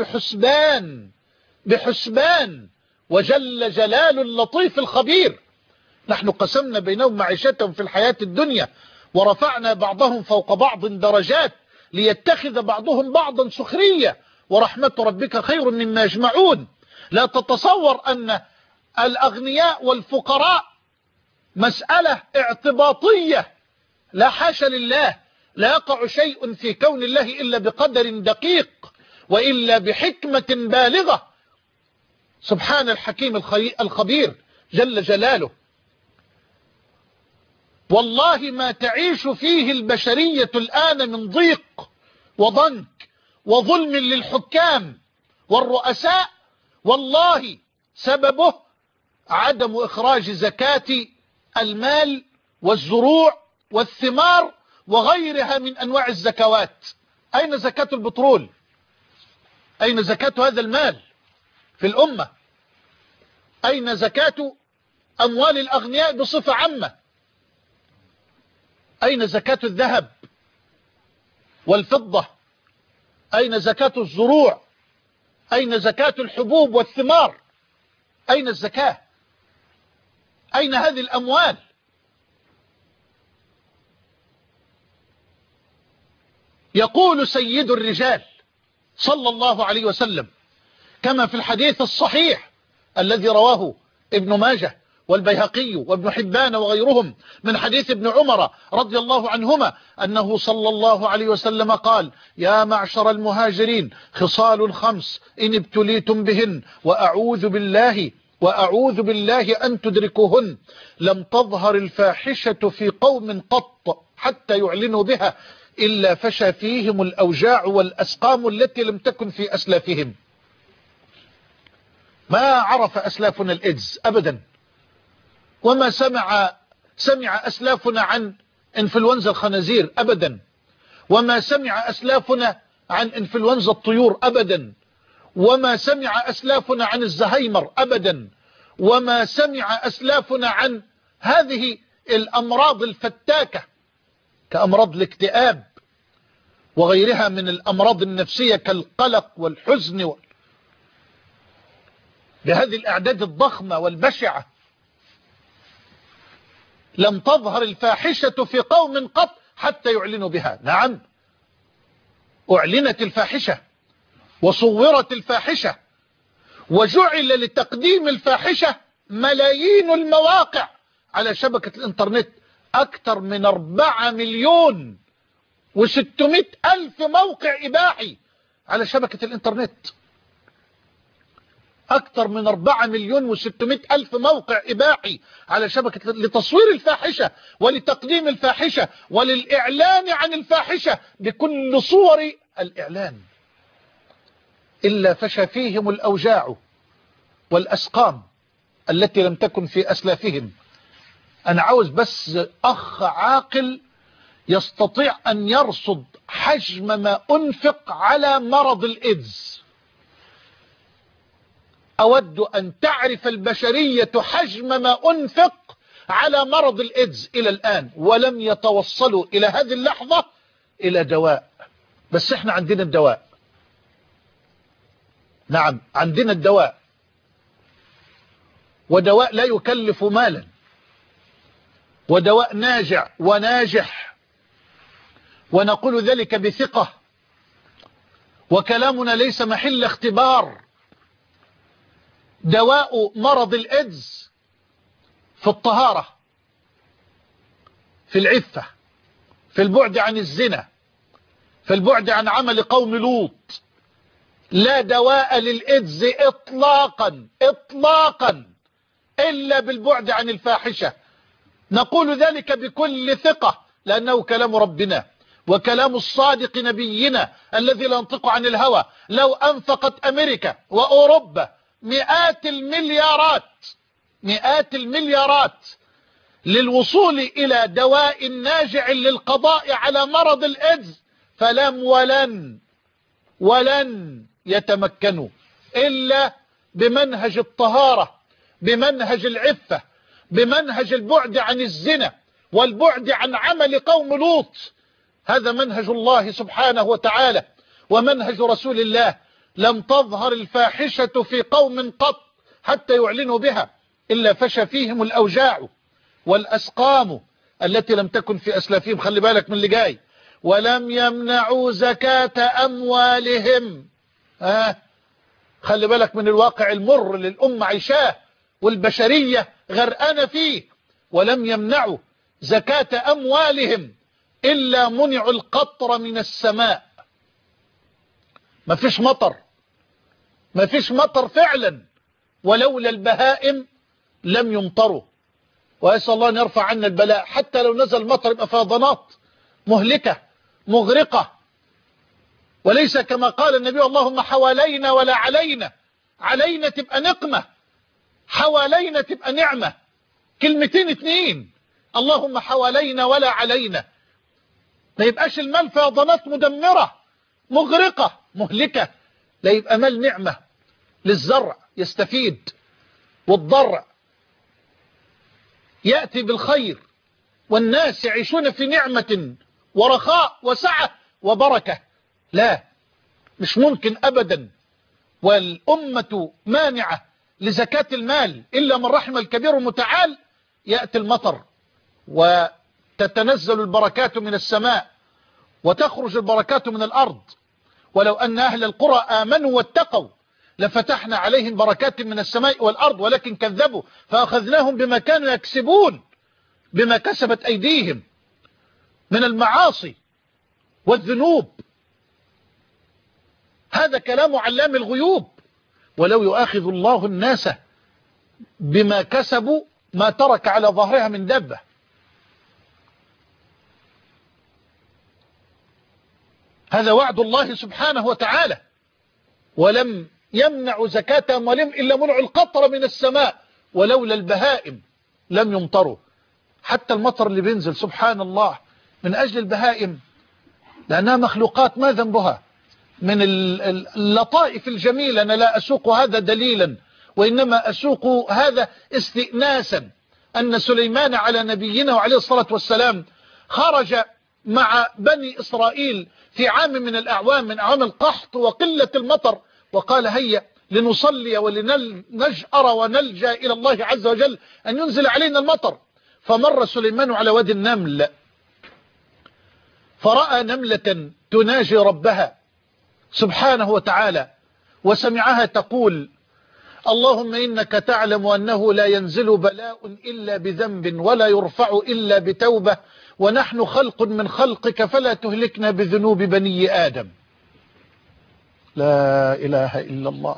بحسبان وجل جلال اللطيف الخبير. نحن قسمنا بينهم معيشتهم في الحياة الدنيا ورفعنا بعضهم فوق بعض درجات ليتخذ بعضهم بعضا سخرية، ورحمة ربك خير مما يجمعون. لا تتصور أن الأغنياء والفقراء مسألة اعتباطية، لا حاشا لله، لا يقع شيء في كون الله إلا بقدر دقيق وإلا بحكمة بالغة، سبحان الحكيم الخبير جل جلاله. والله ما تعيش فيه البشرية الآن من ضيق وضنك وظلم للحكام والرؤساء والله سببه عدم إخراج زكاة المال والزروع والثمار وغيرها من أنواع الزكوات. أين زكاة البترول؟ أين زكاة هذا المال في الأمة؟ أين زكاة أموال الأغنياء بصفة عامة؟ أين زكاة الذهب والفضة؟ أين زكاة الزروع؟ أين زكاة الحبوب والثمار؟ أين الزكاة؟ أين هذه الأموال؟ يقول سيد الرجال صلى الله عليه وسلم كما في الحديث الصحيح الذي رواه ابن ماجه والبيهقي وابن حبان وغيرهم من حديث ابن عمر رضي الله عنهما أنه صلى الله عليه وسلم قال: يا معشر المهاجرين خصال 5 إن ابتليتم بهن وأعوذ بالله أن تدركوهن. لم تظهر الفاحشة في قوم قط حتى يعلنوا بها إلا فشى فيهم الأوجاع والأسقام التي لم تكن في أسلافهم. ما عرف أسلافنا الإيدز أبدا، وما سمع أسلافنا عن انفلونزا الخنازير أبدا، وما سمع أسلافنا عن انفلونزا الطيور أبدا، وما سمع أسلافنا عن الزهايمر أبدا، وما سمع أسلافنا عن هذه الأمراض الفتاكة كأمراض الاكتئاب وغيرها من الأمراض النفسية كالقلق والحزن بهذه الأعداد الضخمة والبشعة. لم تظهر الفاحشة في قوم قط حتى يعلنوا بها. نعم، أعلنت الفاحشة وصورت الفاحشة وجعل لتقديم الفاحشة ملايين المواقع على شبكة الإنترنت. أكثر من 4,600,000 موقع إباحي على شبكة الإنترنت. أكثر من 4,600,000 موقع إباحي على شبكة لتصوير الفاحشة ولتقديم الفاحشة وللإعلان عن الفاحشة بكل صور الإعلان. إلا فشى فيهم الأوجاع والأسقام التي لم تكن في أسلافهم. أنا عاوز بس أخ عاقل يستطيع أن يرصد حجم ما أنفق على مرض الإيدز. أود أن تعرف البشرية حجم ما أنفق على مرض الإيدز إلى الآن، ولم يتوصلوا إلى هذه اللحظة إلى دواء. بس احنا عندنا الدواء. نعم، عندنا الدواء، ودواء لا يكلف مالا، ودواء ناجع وناجح، ونقول ذلك بثقة، وكلامنا ليس محل اختبار. دواء مرض الإيدز في الطهارة، في العفة، في البعد عن الزنا، في البعد عن عمل قوم لوط. لا دواء للإيدز إطلاقا إطلاقا إلا بالبعد عن الفاحشة. نقول ذلك بكل ثقة لأنه كلام ربنا وكلام الصادق نبينا الذي لا ينطق عن الهوى. لو أنفقت أمريكا وأوروبا مئات المليارات للوصول إلى دواء ناجع للقضاء على مرض الإيدز فلم ولن يتمكنوا إلا بمنهج الطهارة، بمنهج العفة، بمنهج البعد عن الزنا والبعد عن عمل قوم لوط. هذا منهج الله سبحانه وتعالى ومنهج رسول الله. لم تظهر الفاحشة في قوم قط حتى يعلنوا بها إلا فشى فيهم الأوجاع والأسقام التي لم تكن في أسلافهم. خلي بالك من اللي جاي. ولم يمنعوا زكاة أموالهم. خلي بالك من الواقع المر للأمة عيشاه والبشرية غرقانة فيه. ولم يمنعوا زكاة أموالهم إلا منعوا القطر من السماء. ما فيش مطر فعلا، ولولا البهائم لم يمطروا. وأسأل الله أن يرفع عنا البلاء. حتى لو نزل مطر يبقى فيضانات مهلكة مغرقة، وليس كما قال النبي: اللهم حوالينا ولا علينا. علينا تبقى نقمة، حوالينا تبقى نعمة. كلمتين اتنين: اللهم حوالينا ولا علينا. ما يبقاش المال فيضانات مدمرة مغرقة مهلكة، لا يبقى مال نعمة للزرع يستفيد، والضرع يأتي بالخير، والناس يعيشون في نعمة ورخاء وسعة وبركة. لا، مش ممكن أبدا. والأمة مانعة لزكاة المال إلا من رحم الكبير المتعال. يأتي المطر وتتنزل البركات من السماء وتخرج البركات من الأرض. ولو أن أهل القرى آمنوا واتقوا لفتحنا عليهم بركات من السماء والأرض، ولكن كذبوا فأخذناهم بما كانوا يكسبون، بما كسبت أيديهم من المعاصي والذنوب. هذا كلام علام الغيوب. ولو يؤاخذ الله الناس بما كسبوا ما ترك على ظهرها من دابة. هذا وعد الله سبحانه وتعالى. ولم يمنع زكاة أموالهم إلا منع القطر من السماء، ولولا البهائم لم يمطروا. حتى المطر اللي بينزل سبحان الله من أجل البهائم، لأنها مخلوقات ما ذنبها، من اللطائف الجميلة. أنا لا أسوق هذا دليلا، وإنما أسوق هذا استئناسا أن سليمان على نبينا وعليه الصلاة والسلام خرج مع بني إسرائيل في عام من الأعوام، من أعوام القحط وقلة المطر، وقال هيا لنصلي ولنجأر ونلجأ إلى الله عز وجل أن ينزل علينا المطر. فمر سليمان على وادي النمل فرأى نملة تناجي ربها سبحانه وتعالى، وسمعها تقول: اللهم إنك تعلم أنه لا ينزل بلاء إلا بذنب ولا يرفع إلا بتوبة، ونحن خلق من خلقك فلا تهلكنا بذنوب بني آدم. لا إله إلا الله.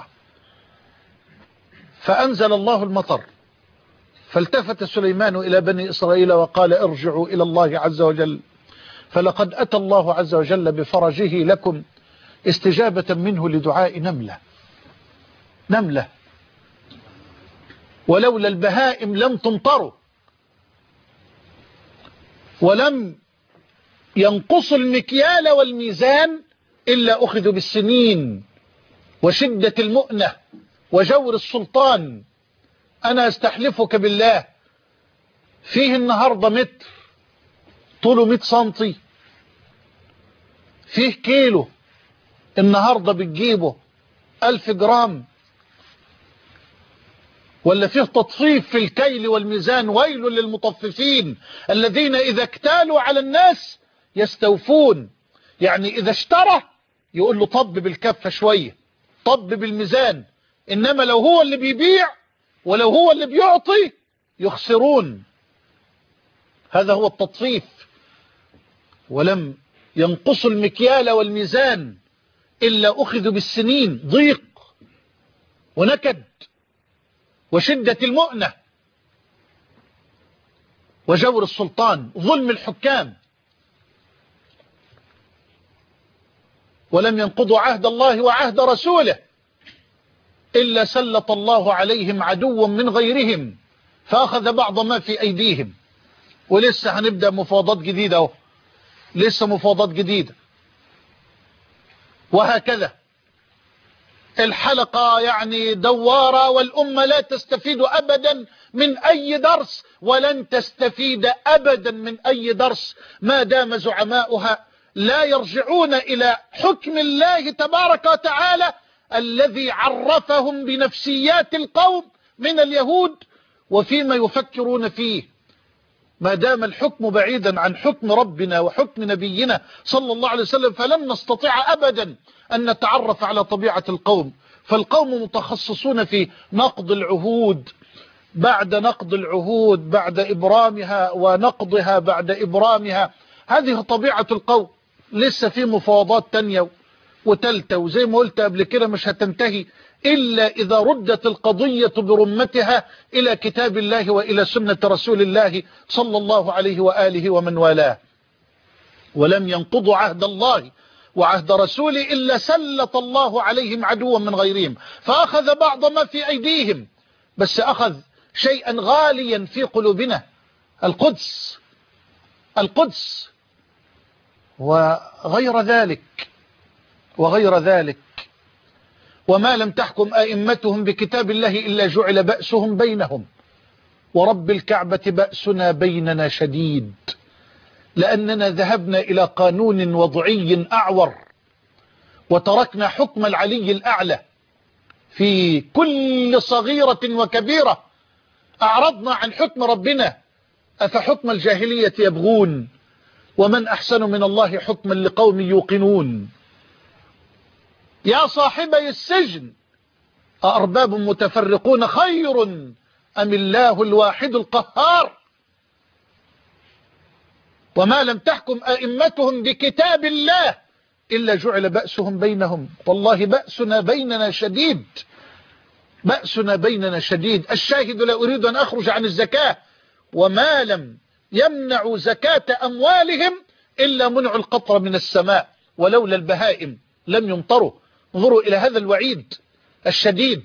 فأنزل الله المطر، فالتفت سليمان إلى بني إسرائيل وقال: ارجعوا إلى الله عز وجل، فلقد أتى الله عز وجل بفرجه لكم استجابة منه لدعاء نملة. ولولا البهائم لم تمطروا، ولم ينقصوا المكيال والميزان إلا أخذوا بالسنين وشدة المؤنة وجور السلطان. أنا استحلفك بالله، فيه النهاردة متر طوله 100 سنتي، فيه كيلو النهاردة بتجيبه 1000 جرام، ولا فيه تطفيف في الكيل والميزان. ويل للمطففين الذين إذا اكتالوا على الناس يستوفون. يعني إذا اشترى يقول له طب بالكفة شوية، طب بالميزان، إنما لو هو اللي بيبيع ولو هو اللي بيعطي يخسرون. هذا هو التطفيف. ولم ينقصوا المكيال والميزان إلا أخذوا بالسنين، ضيق ونكد وشدة المؤنة وجور السلطان، ظلم الحكام. ولم ينقضوا عهد الله وعهد رسوله إلا سلط الله عليهم عدوا من غيرهم فأخذ بعض ما في أيديهم. ولسه هنبدأ مفاوضات جديدة اهو، لسه مفاوضات جديدة. وهكذا الحلقة يعني دوارة، والأمة لا تستفيد أبدا من أي درس، ولن تستفيد أبدا من أي درس ما دام زعماؤها لا يرجعون إلى حكم الله تبارك وتعالى الذي عرفهم بنفسيات القوم من اليهود وفيما يفكرون فيه. ما دام الحكم بعيدا عن حكم ربنا وحكم نبينا صلى الله عليه وسلم فلن نستطيع أبدا أن نتعرف على طبيعة القوم. فالقوم متخصصون في نقض العهود بعد نقض العهود بعد إبرامها ونقضها بعد إبرامها. هذه طبيعة القوم. لسه في مفاوضات تانية وتالتة، وزي ما قلت قبل كده مش هتنتهي إلا إذا ردت القضية برمتها إلى كتاب الله وإلى سنة رسول الله صلى الله عليه وآله ومن والاه. ولم ينقضوا عهد الله وعهد رسوله إلا سلط الله عليهم عدوا من غيرهم فأخذ بعض ما في أيديهم. بس أخذ شيئا غاليا في قلوبنا، القدس. وغير ذلك وما لم تحكم أئمتهم بكتاب الله إلا جعل بأسهم بينهم، ورب الكعبة بأسنا بيننا شديد، لأننا ذهبنا إلى قانون وضعي أعور، وتركنا حكم العلي الأعلى في كل صغيرة وكبيرة، أعرضنا عن حكم ربنا. أفحكم الجاهلية يبغون ومن أحسن من الله حكما لقوم يوقنون. يا صاحبي السجن أأرباب متفرقون خير أم الله الواحد القهار. وما لم تحكم أئمتهم بكتاب الله إلا جعل بأسهم بينهم. والله بأسنا بيننا شديد، بأسنا بيننا شديد. الشاهد لا أريد أن أخرج عن الزكاة، وما لم يمنعوا زكاة أموالهم إلا منعوا القطر من السماء، ولولا البهائم لم يمطروا. انظروا إلى هذا الوعيد الشديد،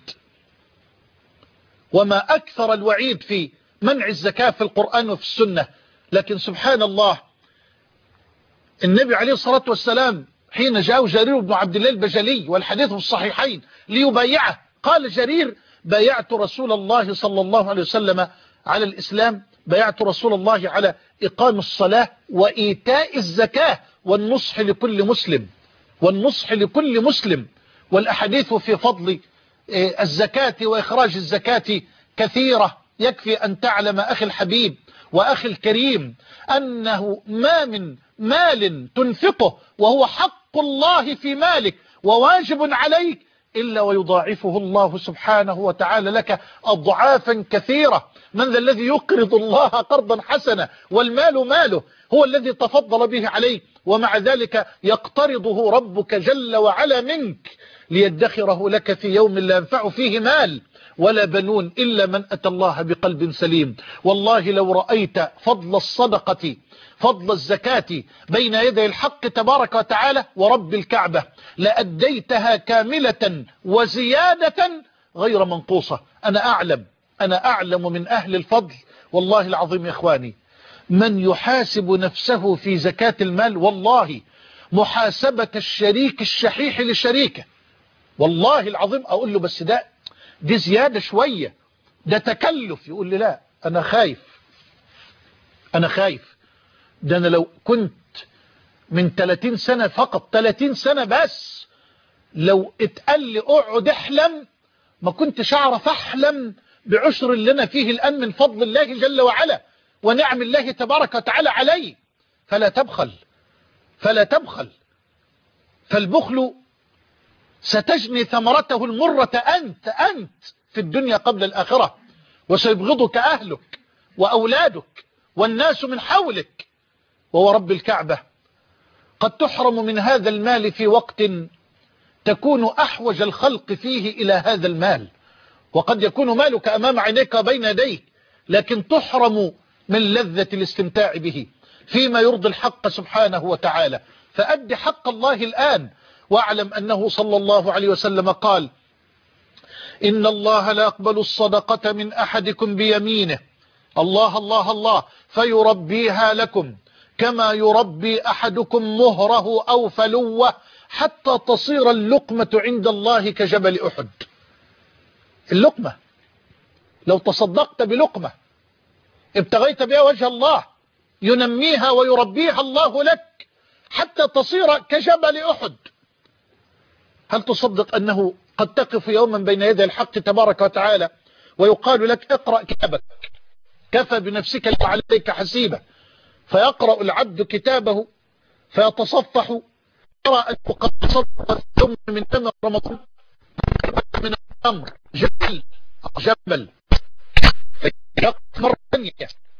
وما أكثر الوعيد في منع الزكاة في القرآن وفي السنة. لكن سبحان الله، النبي عليه الصلاة والسلام حين جاءه جرير بن عبد الله البجلي والحديث في الصحيحين ليبايعه، قال جرير: بايعت رسول الله صلى الله عليه وسلم على الإسلام، بايعت رسول الله على إقام الصلاة وإيتاء الزكاة والنصح لكل مسلم، والنصح لكل مسلم. والأحاديث في فضل الزكاة وإخراج الزكاة كثيرة. يكفي أن تعلم أخي الحبيب وأخي الكريم أنه ما من مال تنفقه وهو حق الله في مالك وواجب عليك إلا ويضاعفه الله سبحانه وتعالى لك أضعافا كثيرة. من ذا الذي يقرض الله قرضا حسنا والمال ماله، هو الذي تفضل به عليك، ومع ذلك يقترضه ربك جل وعلا منك ليدخره لك في يوم لا ينفع فيه مال ولا بنون إلا من أتى الله بقلب سليم. والله لو رأيت فضل الصدقة، فضل الزكاة بين يدي الحق تبارك وتعالى ورب الكعبة لأديتها كاملة وزيادة غير منقوصة. أنا أعلم من أهل الفضل والله العظيم يا إخواني من يحاسب نفسه في زكاة المال والله محاسبة الشريك الشحيح لشريكه. والله العظيم أقول له بس دي زيادة شوية، ده تكلف. يقول لي لا، أنا خايف. ده أنا لو كنت من 30 سنة فقط، 30 سنة بس، لو اتقال لي اقعد احلم ما كنتش اعرف احلم بعشر اللي انا فيه الآن من فضل الله جل وعلا ونعم الله تبارك وتعالى علي. فلا تبخل، فالبخل ستجني ثمرته المرة أنت في الدنيا قبل الآخرة، وسيبغضك أهلك وأولادك والناس من حولك. وهو رب الكعبة قد تحرم من هذا المال في وقت تكون أحوج الخلق فيه إلى هذا المال، وقد يكون مالك أمام عينيك وبين يديك، لكن تحرم من لذة الاستمتاع به فيما يرضي الحق سبحانه وتعالى. فأد حق الله الآن، واعلم أنه صلى الله عليه وسلم قال: إن الله لا يقبل الصدقة من أحدكم بيمينه الله الله الله فيربيها لكم كما يربي أحدكم مهره أو فلوه حتى تصير اللقمة عند الله كجبل أحد. اللقمة لو تصدقت بلقمة ابتغيت بها وجه الله ينميها ويربيها الله لك حتى تصير كجبل أحد. هل تصدق أنه قد تقف يوما بين يدي الحق تبارك وتعالى ويقال لك: اقرأ كتابك كفى بنفسك عليك حسيبة، فيقرأ العبد كتابه فيتصفح يرى أنه قد صدق يوم من أمر رمضان من الأمر جبل يقرأ مرة ثانية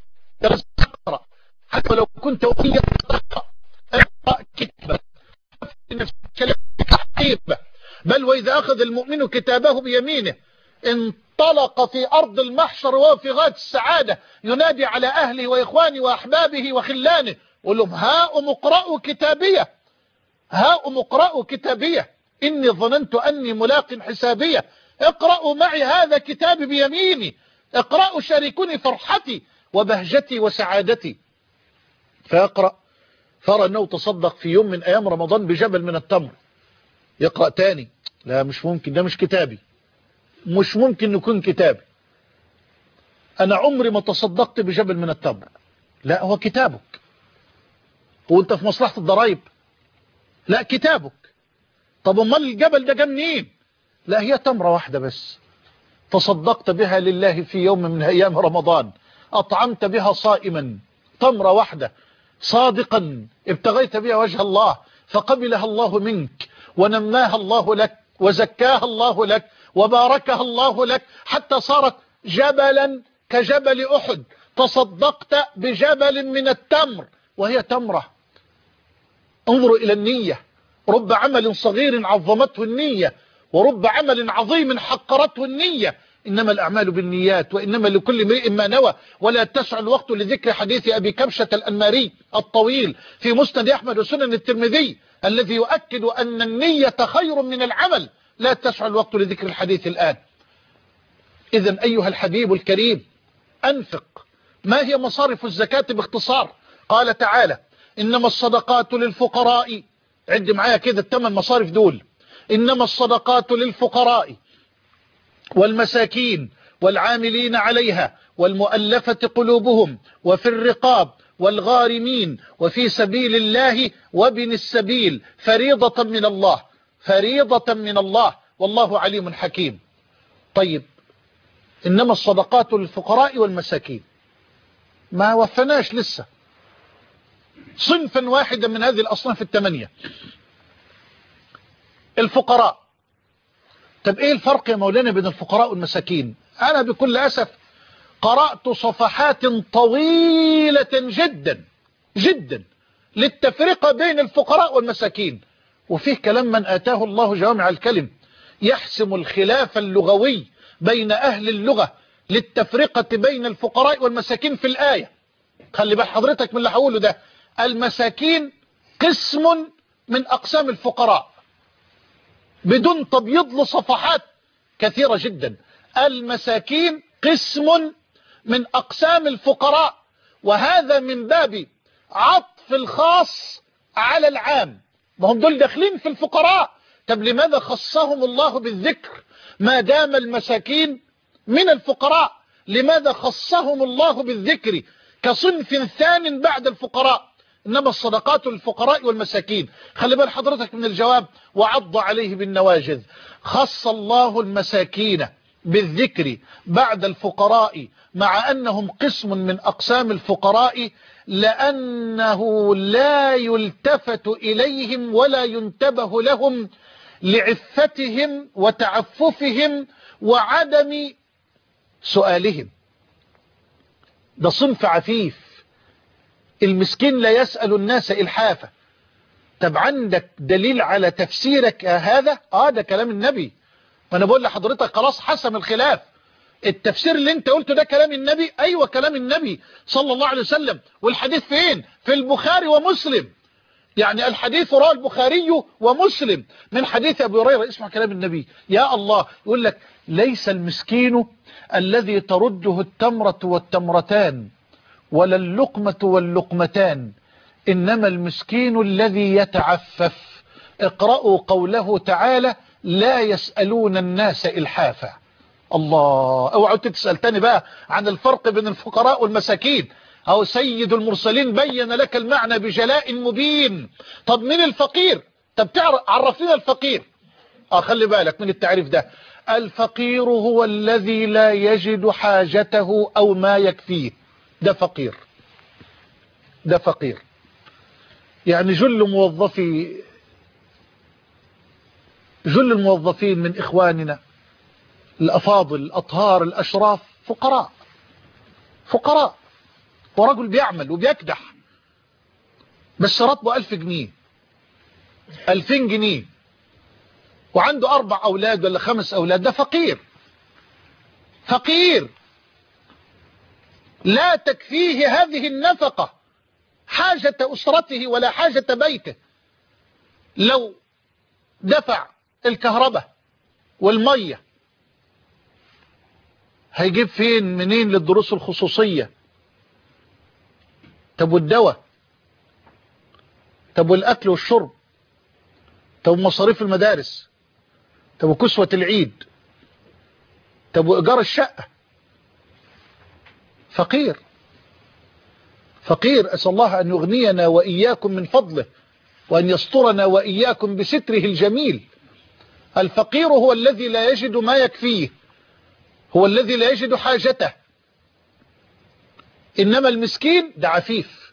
يقرأ حتى لو كنت أقيا اقرأ كتابك بنفسك حسيبة. بل وإذا أخذ المؤمن كتابه بيمينه انطلق في أرض المحشر وهو في غاية السعادة ينادي على أهله وإخوانه وأحبابه وخلانه يقول لهم: هاؤم اقرأوا كتابية، هاؤم اقرأوا كتابية إني ظننت أني ملاق حسابية، اقرأوا معي هذا كتابي بيميني، اقرأوا شاركوني فرحتي وبهجتي وسعادتي. فيقرأ فرى أنه تصدق في يوم من أيام رمضان بجبل من التمر. يقرأ تاني، لا مش ممكن، ده مش كتابي، مش ممكن يكون كتابي، أنا عمري ما تصدقت بجبل من التمر. لا هو كتابك، وانت في مصلحة الضرائب؟ لا كتابك. طب امال الجبل ده جه منين؟ لا هي تمرة واحدة بس تصدقت بها لله في يوم من أيام رمضان، أطعمت بها صائما، تمرة واحدة صادقا ابتغيت بها وجه الله فقبلها الله منك ونماها الله لك وزكاها الله لك وباركها الله لك حتى صارت جبلا كجبل أحد. تصدقت بجبل من التمر وهي تمرة. انظروا إلى النية، رب عمل صغير عظمته النية ورب عمل عظيم حقرته النية. إنما الأعمال بالنيات وإنما لكل امرئ ما نوى. ولا تسع الوقت لذكر حديث أبي كبشة الأنماري الطويل في مسند أحمد وسنن الترمذي الذي يؤكد أن النية خير من العمل. لا تسع الوقت لذكر الحديث الآن. إذن أيها الحبيب الكريم أنفق. ما هي مصارف الزكاة باختصار؟ قال تعالى إنما الصدقات للفقراء، عد معايا كده الثمان مصارف دول، إنما الصدقات للفقراء والمساكين والعاملين عليها والمؤلفة قلوبهم وفي الرقاب والغارمين وفي سبيل الله وابن السبيل فريضة من الله، فريضة من الله والله عليم حكيم. طيب إنما الصدقات للفقراء والمساكين، ما وفناش لسه صنفا واحدا من هذه الأصناف الثمانية. الفقراء، طب ايه الفرق يا مولانا بين الفقراء والمساكين؟ انا بكل اسف قرأت صفحات طويلة جدا جدا للتفرقة بين الفقراء والمساكين، وفيه كلام من آتاه الله جوامع الكلم يحسم الخلاف اللغوي بين أهل اللغة للتفرقة بين الفقراء والمساكين في الآية. خلي بال حضرتك من اللي هقوله ده، المساكين قسم من أقسام الفقراء بدون تبييض لصفحات كثيرة جدا. المساكين قسم من أقسام الفقراء، وهذا من باب عطف الخاص على العام. ما هم دول داخلين في الفقراء، طب لماذا خصهم الله بالذكر ما دام المساكين من الفقراء؟ لماذا خصهم الله بالذكر كصنف ثان بعد الفقراء؟ إنما الصدقات للفقراء والمساكين. خلي بال حضرتك من الجواب وعض عليه بالنواجذ. خص الله المساكين بالذكر بعد الفقراء مع أنهم قسم من أقسام الفقراء لأنه لا يلتفت إليهم ولا ينتبه لهم لعفتهم وتعففهم وعدم سؤالهم. ده صنف عفيف، المسكين لا يسأل الناس إلحافة. طب عندك دليل على تفسيرك هذا؟ ده كلام النبي. ما انا بقول لحضرتك خلاص حسم الخلاف. التفسير اللي انت قلته ده كلام النبي؟ ايوه كلام النبي صلى الله عليه وسلم. والحديث فين؟ في البخاري ومسلم. يعني الحديث رواه البخاري ومسلم من حديث ابي هريره. اسمع كلام النبي، يا الله، يقول لك ليس المسكين الذي ترده التمرة والتمرتان ولا اللقمة واللقمتان، إنما المسكين الذي يتعفف. اقرأوا قوله تعالى لا يسألون الناس إلحافا. الله، اوعوا تسأل تاني بقى عن الفرق بين الفقراء والمساكين. أو سيد المرسلين بين لك المعنى بجلاء مبين. طب من الفقير؟ طب عرفنا الفقير. خلي بالك من التعريف ده. الفقير هو الذي لا يجد حاجته أو ما يكفيه، ده فقير. ده فقير. يعني جل الموظفين من إخواننا الأفاضل الأطهار الأشراف فقراء. فقراء، ورجل بيعمل وبيكدح بس راتبه 1000 جنيه 2000 جنيه وعنده 4 أولاد ولا 5 أولاد. ده فقير. فقير لا تكفيه هذه النفقة حاجة أسرته ولا حاجة بيته. لو دفع الكهرباء والمية هيجيب فين منين للدروس الخصوصية؟ طب والدواء طب والأكل والشرب؟ طب مصاريف المدارس؟ طب وكسوة العيد؟ طب وإيجار الشقة؟ فقير فقير. أسأل الله أن يغنينا وإياكم من فضله، وأن يسترنا وإياكم بستره الجميل. الفقير هو الذي لا يجد ما يكفيه، هو الذي لا يجد حاجته. إنما المسكين ده عفيف،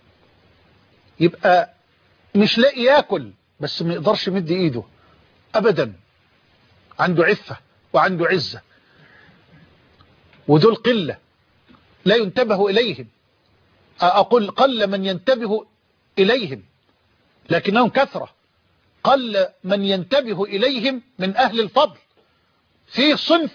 يبقى مش لاقي ياكل بس ما يقدرش يمد ايده ابدا، عنده عفة وعنده عزة. ودول قلة لا ينتبه إليهم، أقول قل من ينتبه إليهم، لكنهم كثرة. قل من ينتبه إليهم من أهل الفضل. في صنف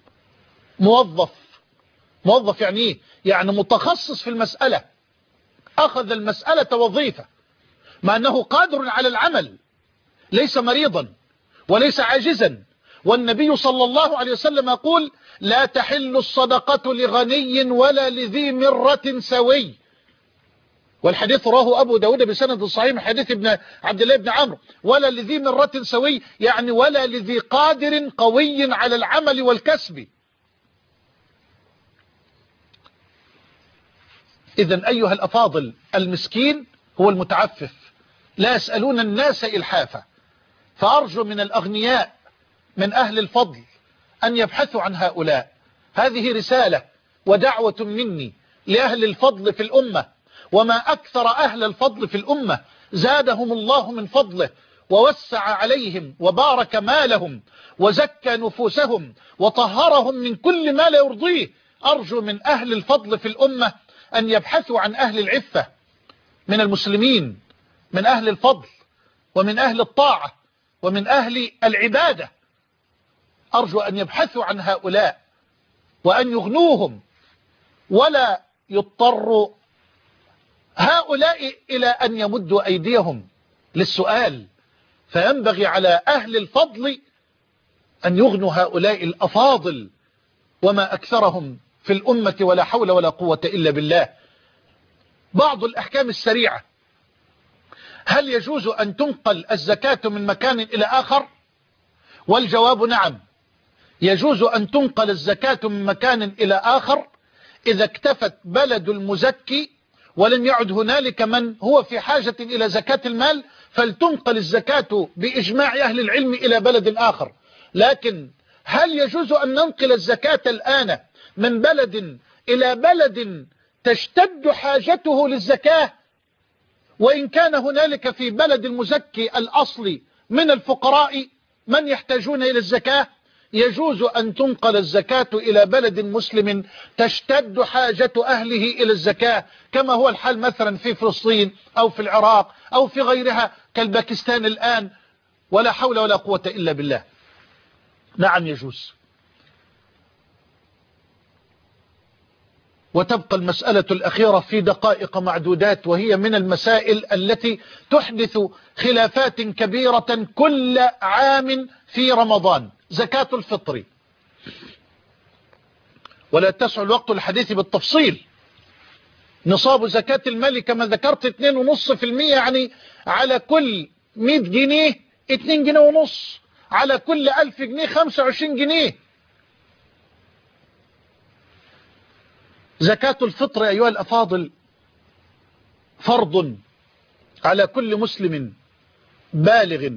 موظف يعني إيه؟ يعني متخصص في المسألة، أخذ المسألة وظيفة، مع أنه قادر على العمل، ليس مريضا وليس عاجزا. والنبي صلى الله عليه وسلم يقول: لا تحل الصدقة لغني ولا لذي مرة سوي. والحديث رواه أبو داود بسند صحيح من حديث ابن عبد الله بن عمرو. ولا لذي مرة سوي يعني ولا لذي قادر قوي على العمل والكسب. إذن أيها الأفاضل، المسكين هو المتعفف، لا يسألون الناس إلحافا. فأرجو من الأغنياء من أهل الفضل أن يبحثوا عن هؤلاء. هذه رسالة ودعوة مني لأهل الفضل في الأمة. وما أكثر أهل الفضل في الأمة، زادهم الله من فضله ووسع عليهم وبارك مالهم وزكى نفوسهم وطهرهم من كل ما لا يرضيه. أرجو من أهل الفضل في الأمة أن يبحثوا عن أهل العفة من المسلمين، من أهل الفضل ومن أهل الطاعة ومن أهل العبادة. أرجو أن يبحثوا عن هؤلاء وأن يغنوهم، ولا يضطروا هؤلاء إلى أن يمدوا أيديهم للسؤال. فينبغي على أهل الفضل أن يغنوا هؤلاء الأفاضل، وما أكثرهم في الأمة، ولا حول ولا قوة إلا بالله. بعض الأحكام السريعة: هل يجوز أن تنقل الزكاة من مكان إلى آخر؟ والجواب نعم، يجوز أن تنقل الزكاة من مكان إلى آخر إذا اكتفت بلد المزكي ولم يعد هنالك من هو في حاجة إلى زكاة المال، فلتنقل الزكاة بإجماع أهل العلم إلى بلد آخر. لكن هل يجوز أن ننقل الزكاة الآن من بلد إلى بلد تشتد حاجته للزكاة، وإن كان هنالك في بلد المزكي الأصلي من الفقراء من يحتاجون إلى الزكاة؟ يجوز أن تنقل الزكاة إلى بلد مسلم تشتد حاجة أهله إلى الزكاة، كما هو الحال مثلا في فلسطين أو في العراق أو في غيرها كالباكستان الآن، ولا حول ولا قوة إلا بالله. نعم يجوز. وتبقى المسألة الأخيرة في دقائق معدودات، وهي من المسائل التي تحدث خلافات كبيرة كل عام في رمضان: زكاة الفطر. ولا تسع الوقت الحديث بالتفصيل. نصاب زكاة المال كما ذكرت 2.5%، يعني على كل 100 جنيه 2 جنيه ونص، على كل 1000 جنيه 25 جنيه. زكاة الفطر أيها الأفاضل فرض على كل مسلم بالغ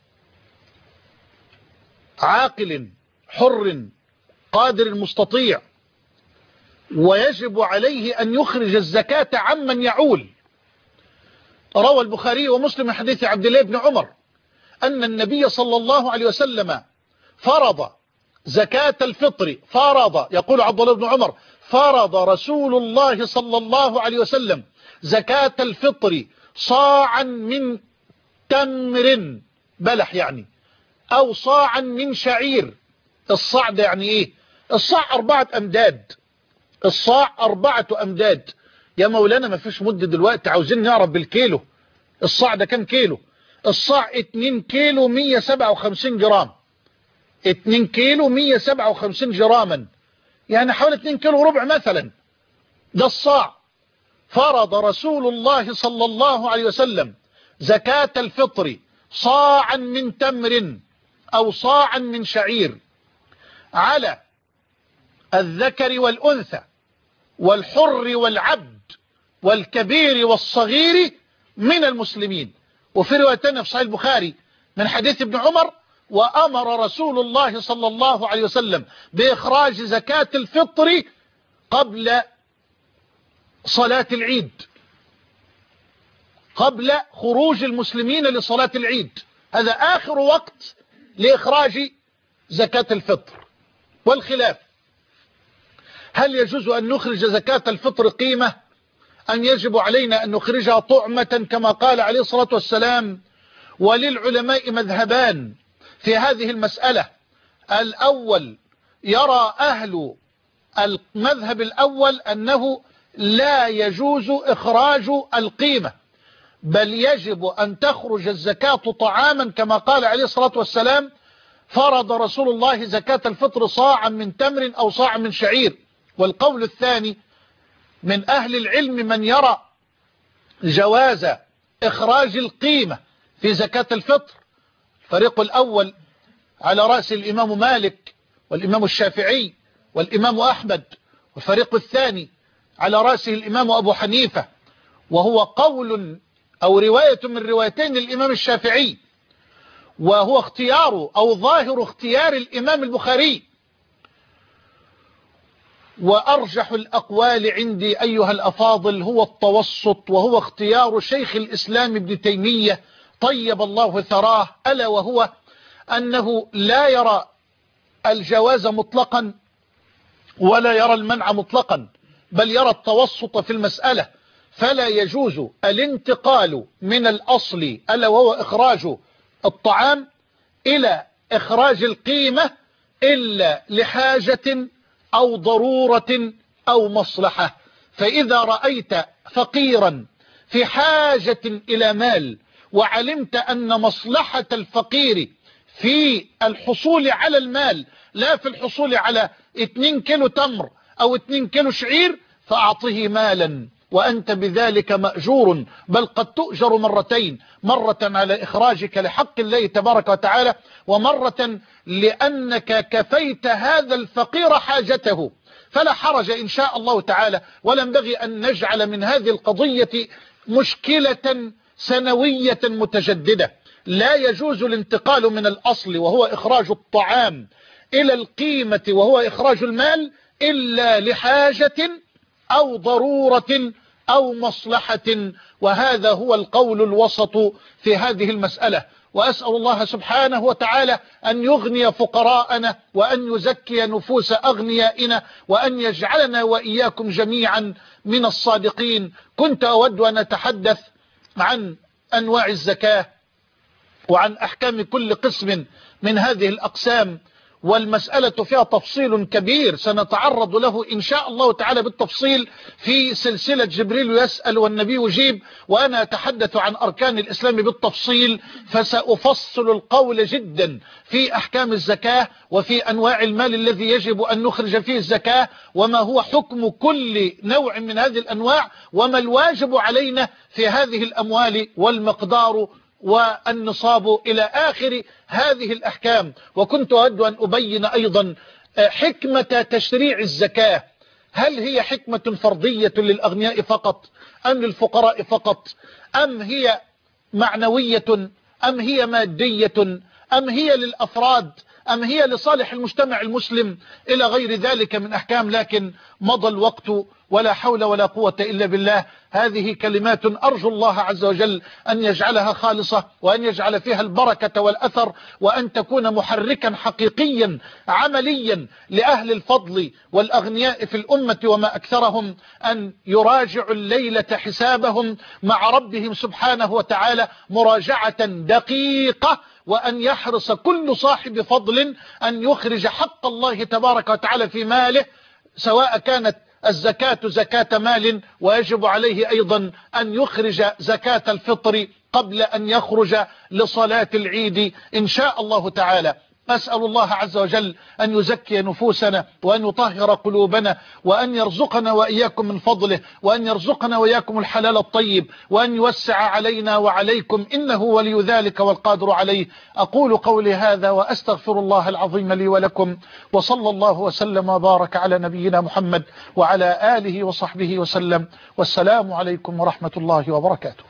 عاقل حر قادر مستطيع، ويجب عليه أن يخرج الزكاة عمن يعول. روى البخاري ومسلم من حديث عبد الله بن عمر أن النبي صلى الله عليه وسلم فرض زكاة الفطر. فرض، يقول عبد الله بن عمر: فرض رسول الله صلى الله عليه وسلم زكاة الفطر صاعا من تمر، بلح يعني، أو صاعا من شعير. الصاع ده يعني إيه؟ الصاع 4 أمداد. الصاع 4 أمداد. يا مولانا ما فيش مدة دلوقتي، عاوزين نعرف بالكيلو. الصاع ده كم كيلو؟ الصاع 2 كيلو 157 جرام. 2 كيلو 157 جراما، يعني حوالي 2 كيلو ربع مثلا. ده الصاع. فرض رسول الله صلى الله عليه وسلم زكاة الفطر صاعا من تمر أو صاعا من شعير على الذكر والأنثى والحر والعبد والكبير والصغير من المسلمين. وفي رواية في صحيح البخاري من حديث ابن عمر: وأمر رسول الله صلى الله عليه وسلم بإخراج زكاة الفطر قبل صلاة العيد، قبل خروج المسلمين لصلاة العيد. هذا آخر وقت لإخراج زكاة الفطر. والخلاف: هل يجوز أن نخرج زكاة الفطر قيمة أم يجب علينا أن نخرجها طعمة كما قال عليه الصلاة والسلام؟ وللعلماء مذهبان في هذه المسألة. الأول يرى أهل المذهب الأول أنه لا يجوز إخراج القيمة، بل يجب أن تخرج الزكاة طعاما كما قال عليه الصلاة والسلام: فرض رسول الله زكاة الفطر صاعا من تمر أو صاعا من شعير. والقول الثاني من أهل العلم من يرى جواز إخراج القيمة في زكاة الفطر. الفريق الأول على رأس الإمام مالك والإمام الشافعي والإمام أحمد، والفريق الثاني على رأسه الإمام أبو حنيفة، وهو قول أو رواية من روايتين الإمام الشافعي، وهو اختيار أو ظاهر اختيار الإمام البخاري. وأرجح الأقوال عندي أيها الأفاضل هو التوسط، وهو اختيار شيخ الإسلام ابن تيمية طيب الله ثراه، ألا وهو أنه لا يرى الجواز مطلقا ولا يرى المنع مطلقا، بل يرى التوسط في المسألة. فلا يجوز الانتقال من الأصل ألا وهو إخراج الطعام إلى إخراج القيمة إلا لحاجة أو ضرورة أو مصلحة. فإذا رأيت فقيرا في حاجة إلى مال وعلمت أن مصلحة الفقير في الحصول على المال لا في الحصول على 2 كيلو تمر أو 2 كيلو شعير، فأعطه مالا وأنت بذلك مأجور، بل قد تؤجر مرتين: مرة على إخراجك لحق الله تبارك وتعالى، ومرة لأنك كفيت هذا الفقير حاجته. فلا حرج إن شاء الله تعالى، ولا ينبغي أن نجعل من هذه القضية مشكلة سنوية متجددة. لا يجوز الانتقال من الأصل وهو إخراج الطعام إلى القيمة وهو إخراج المال إلا لحاجة أو ضرورة أو مصلحة، وهذا هو القول الوسط في هذه المسألة. وأسأل الله سبحانه وتعالى أن يغني فقراءنا وأن يزكي نفوس أغنيائنا وأن يجعلنا وإياكم جميعا من الصادقين. كنت أود أن أتحدث عن أنواع الزكاة وعن أحكام كل قسم من هذه الأقسام، والمسألة فيها تفصيل كبير سنتعرض له إن شاء الله تعالى بالتفصيل في سلسلة جبريل يسأل والنبي يجيب، وأنا أتحدث عن أركان الإسلام بالتفصيل، فسأفصل القول جدا في أحكام الزكاة وفي أنواع المال الذي يجب أن نخرج فيه الزكاة، وما هو حكم كل نوع من هذه الأنواع، وما الواجب علينا في هذه الأموال والمقدار والنصاب إلى آخر هذه الأحكام. وكنت أود أن أبين أيضا حكمة تشريع الزكاة. هل هي حكمة فرضية للأغنياء فقط أم للفقراء فقط، أم هي معنوية أم هي مادية أم هي للأفراد أم هي لصالح المجتمع المسلم إلى غير ذلك من أحكام. لكن مضى الوقت ولا حول ولا قوة إلا بالله. هذه كلمات أرجو الله عز وجل أن يجعلها خالصة، وأن يجعل فيها البركة والأثر، وأن تكون محركا حقيقيا عمليا لأهل الفضل والأغنياء في الأمة وما أكثرهم، أن يراجعوا الليلة حسابهم مع ربهم سبحانه وتعالى مراجعة دقيقة، وأن يحرص كل صاحب فضل أن يخرج حق الله تبارك وتعالى في ماله، سواء كانت الزكاة زكاة مال، ويجب عليه أيضا أن يخرج زكاة الفطر قبل أن يخرج لصلاة العيد إن شاء الله تعالى. أسأل الله عز وجل أن يزكي نفوسنا وأن يطهر قلوبنا وأن يرزقنا وإياكم من فضله وأن يرزقنا وإياكم الحلال الطيب وأن يوسع علينا وعليكم إنه ولي ذلك والقادر عليه. أقول قولي هذا وأستغفر الله العظيم لي ولكم، وصلى الله وسلم وبارك على نبينا محمد وعلى آله وصحبه وسلم، والسلام عليكم ورحمة الله وبركاته.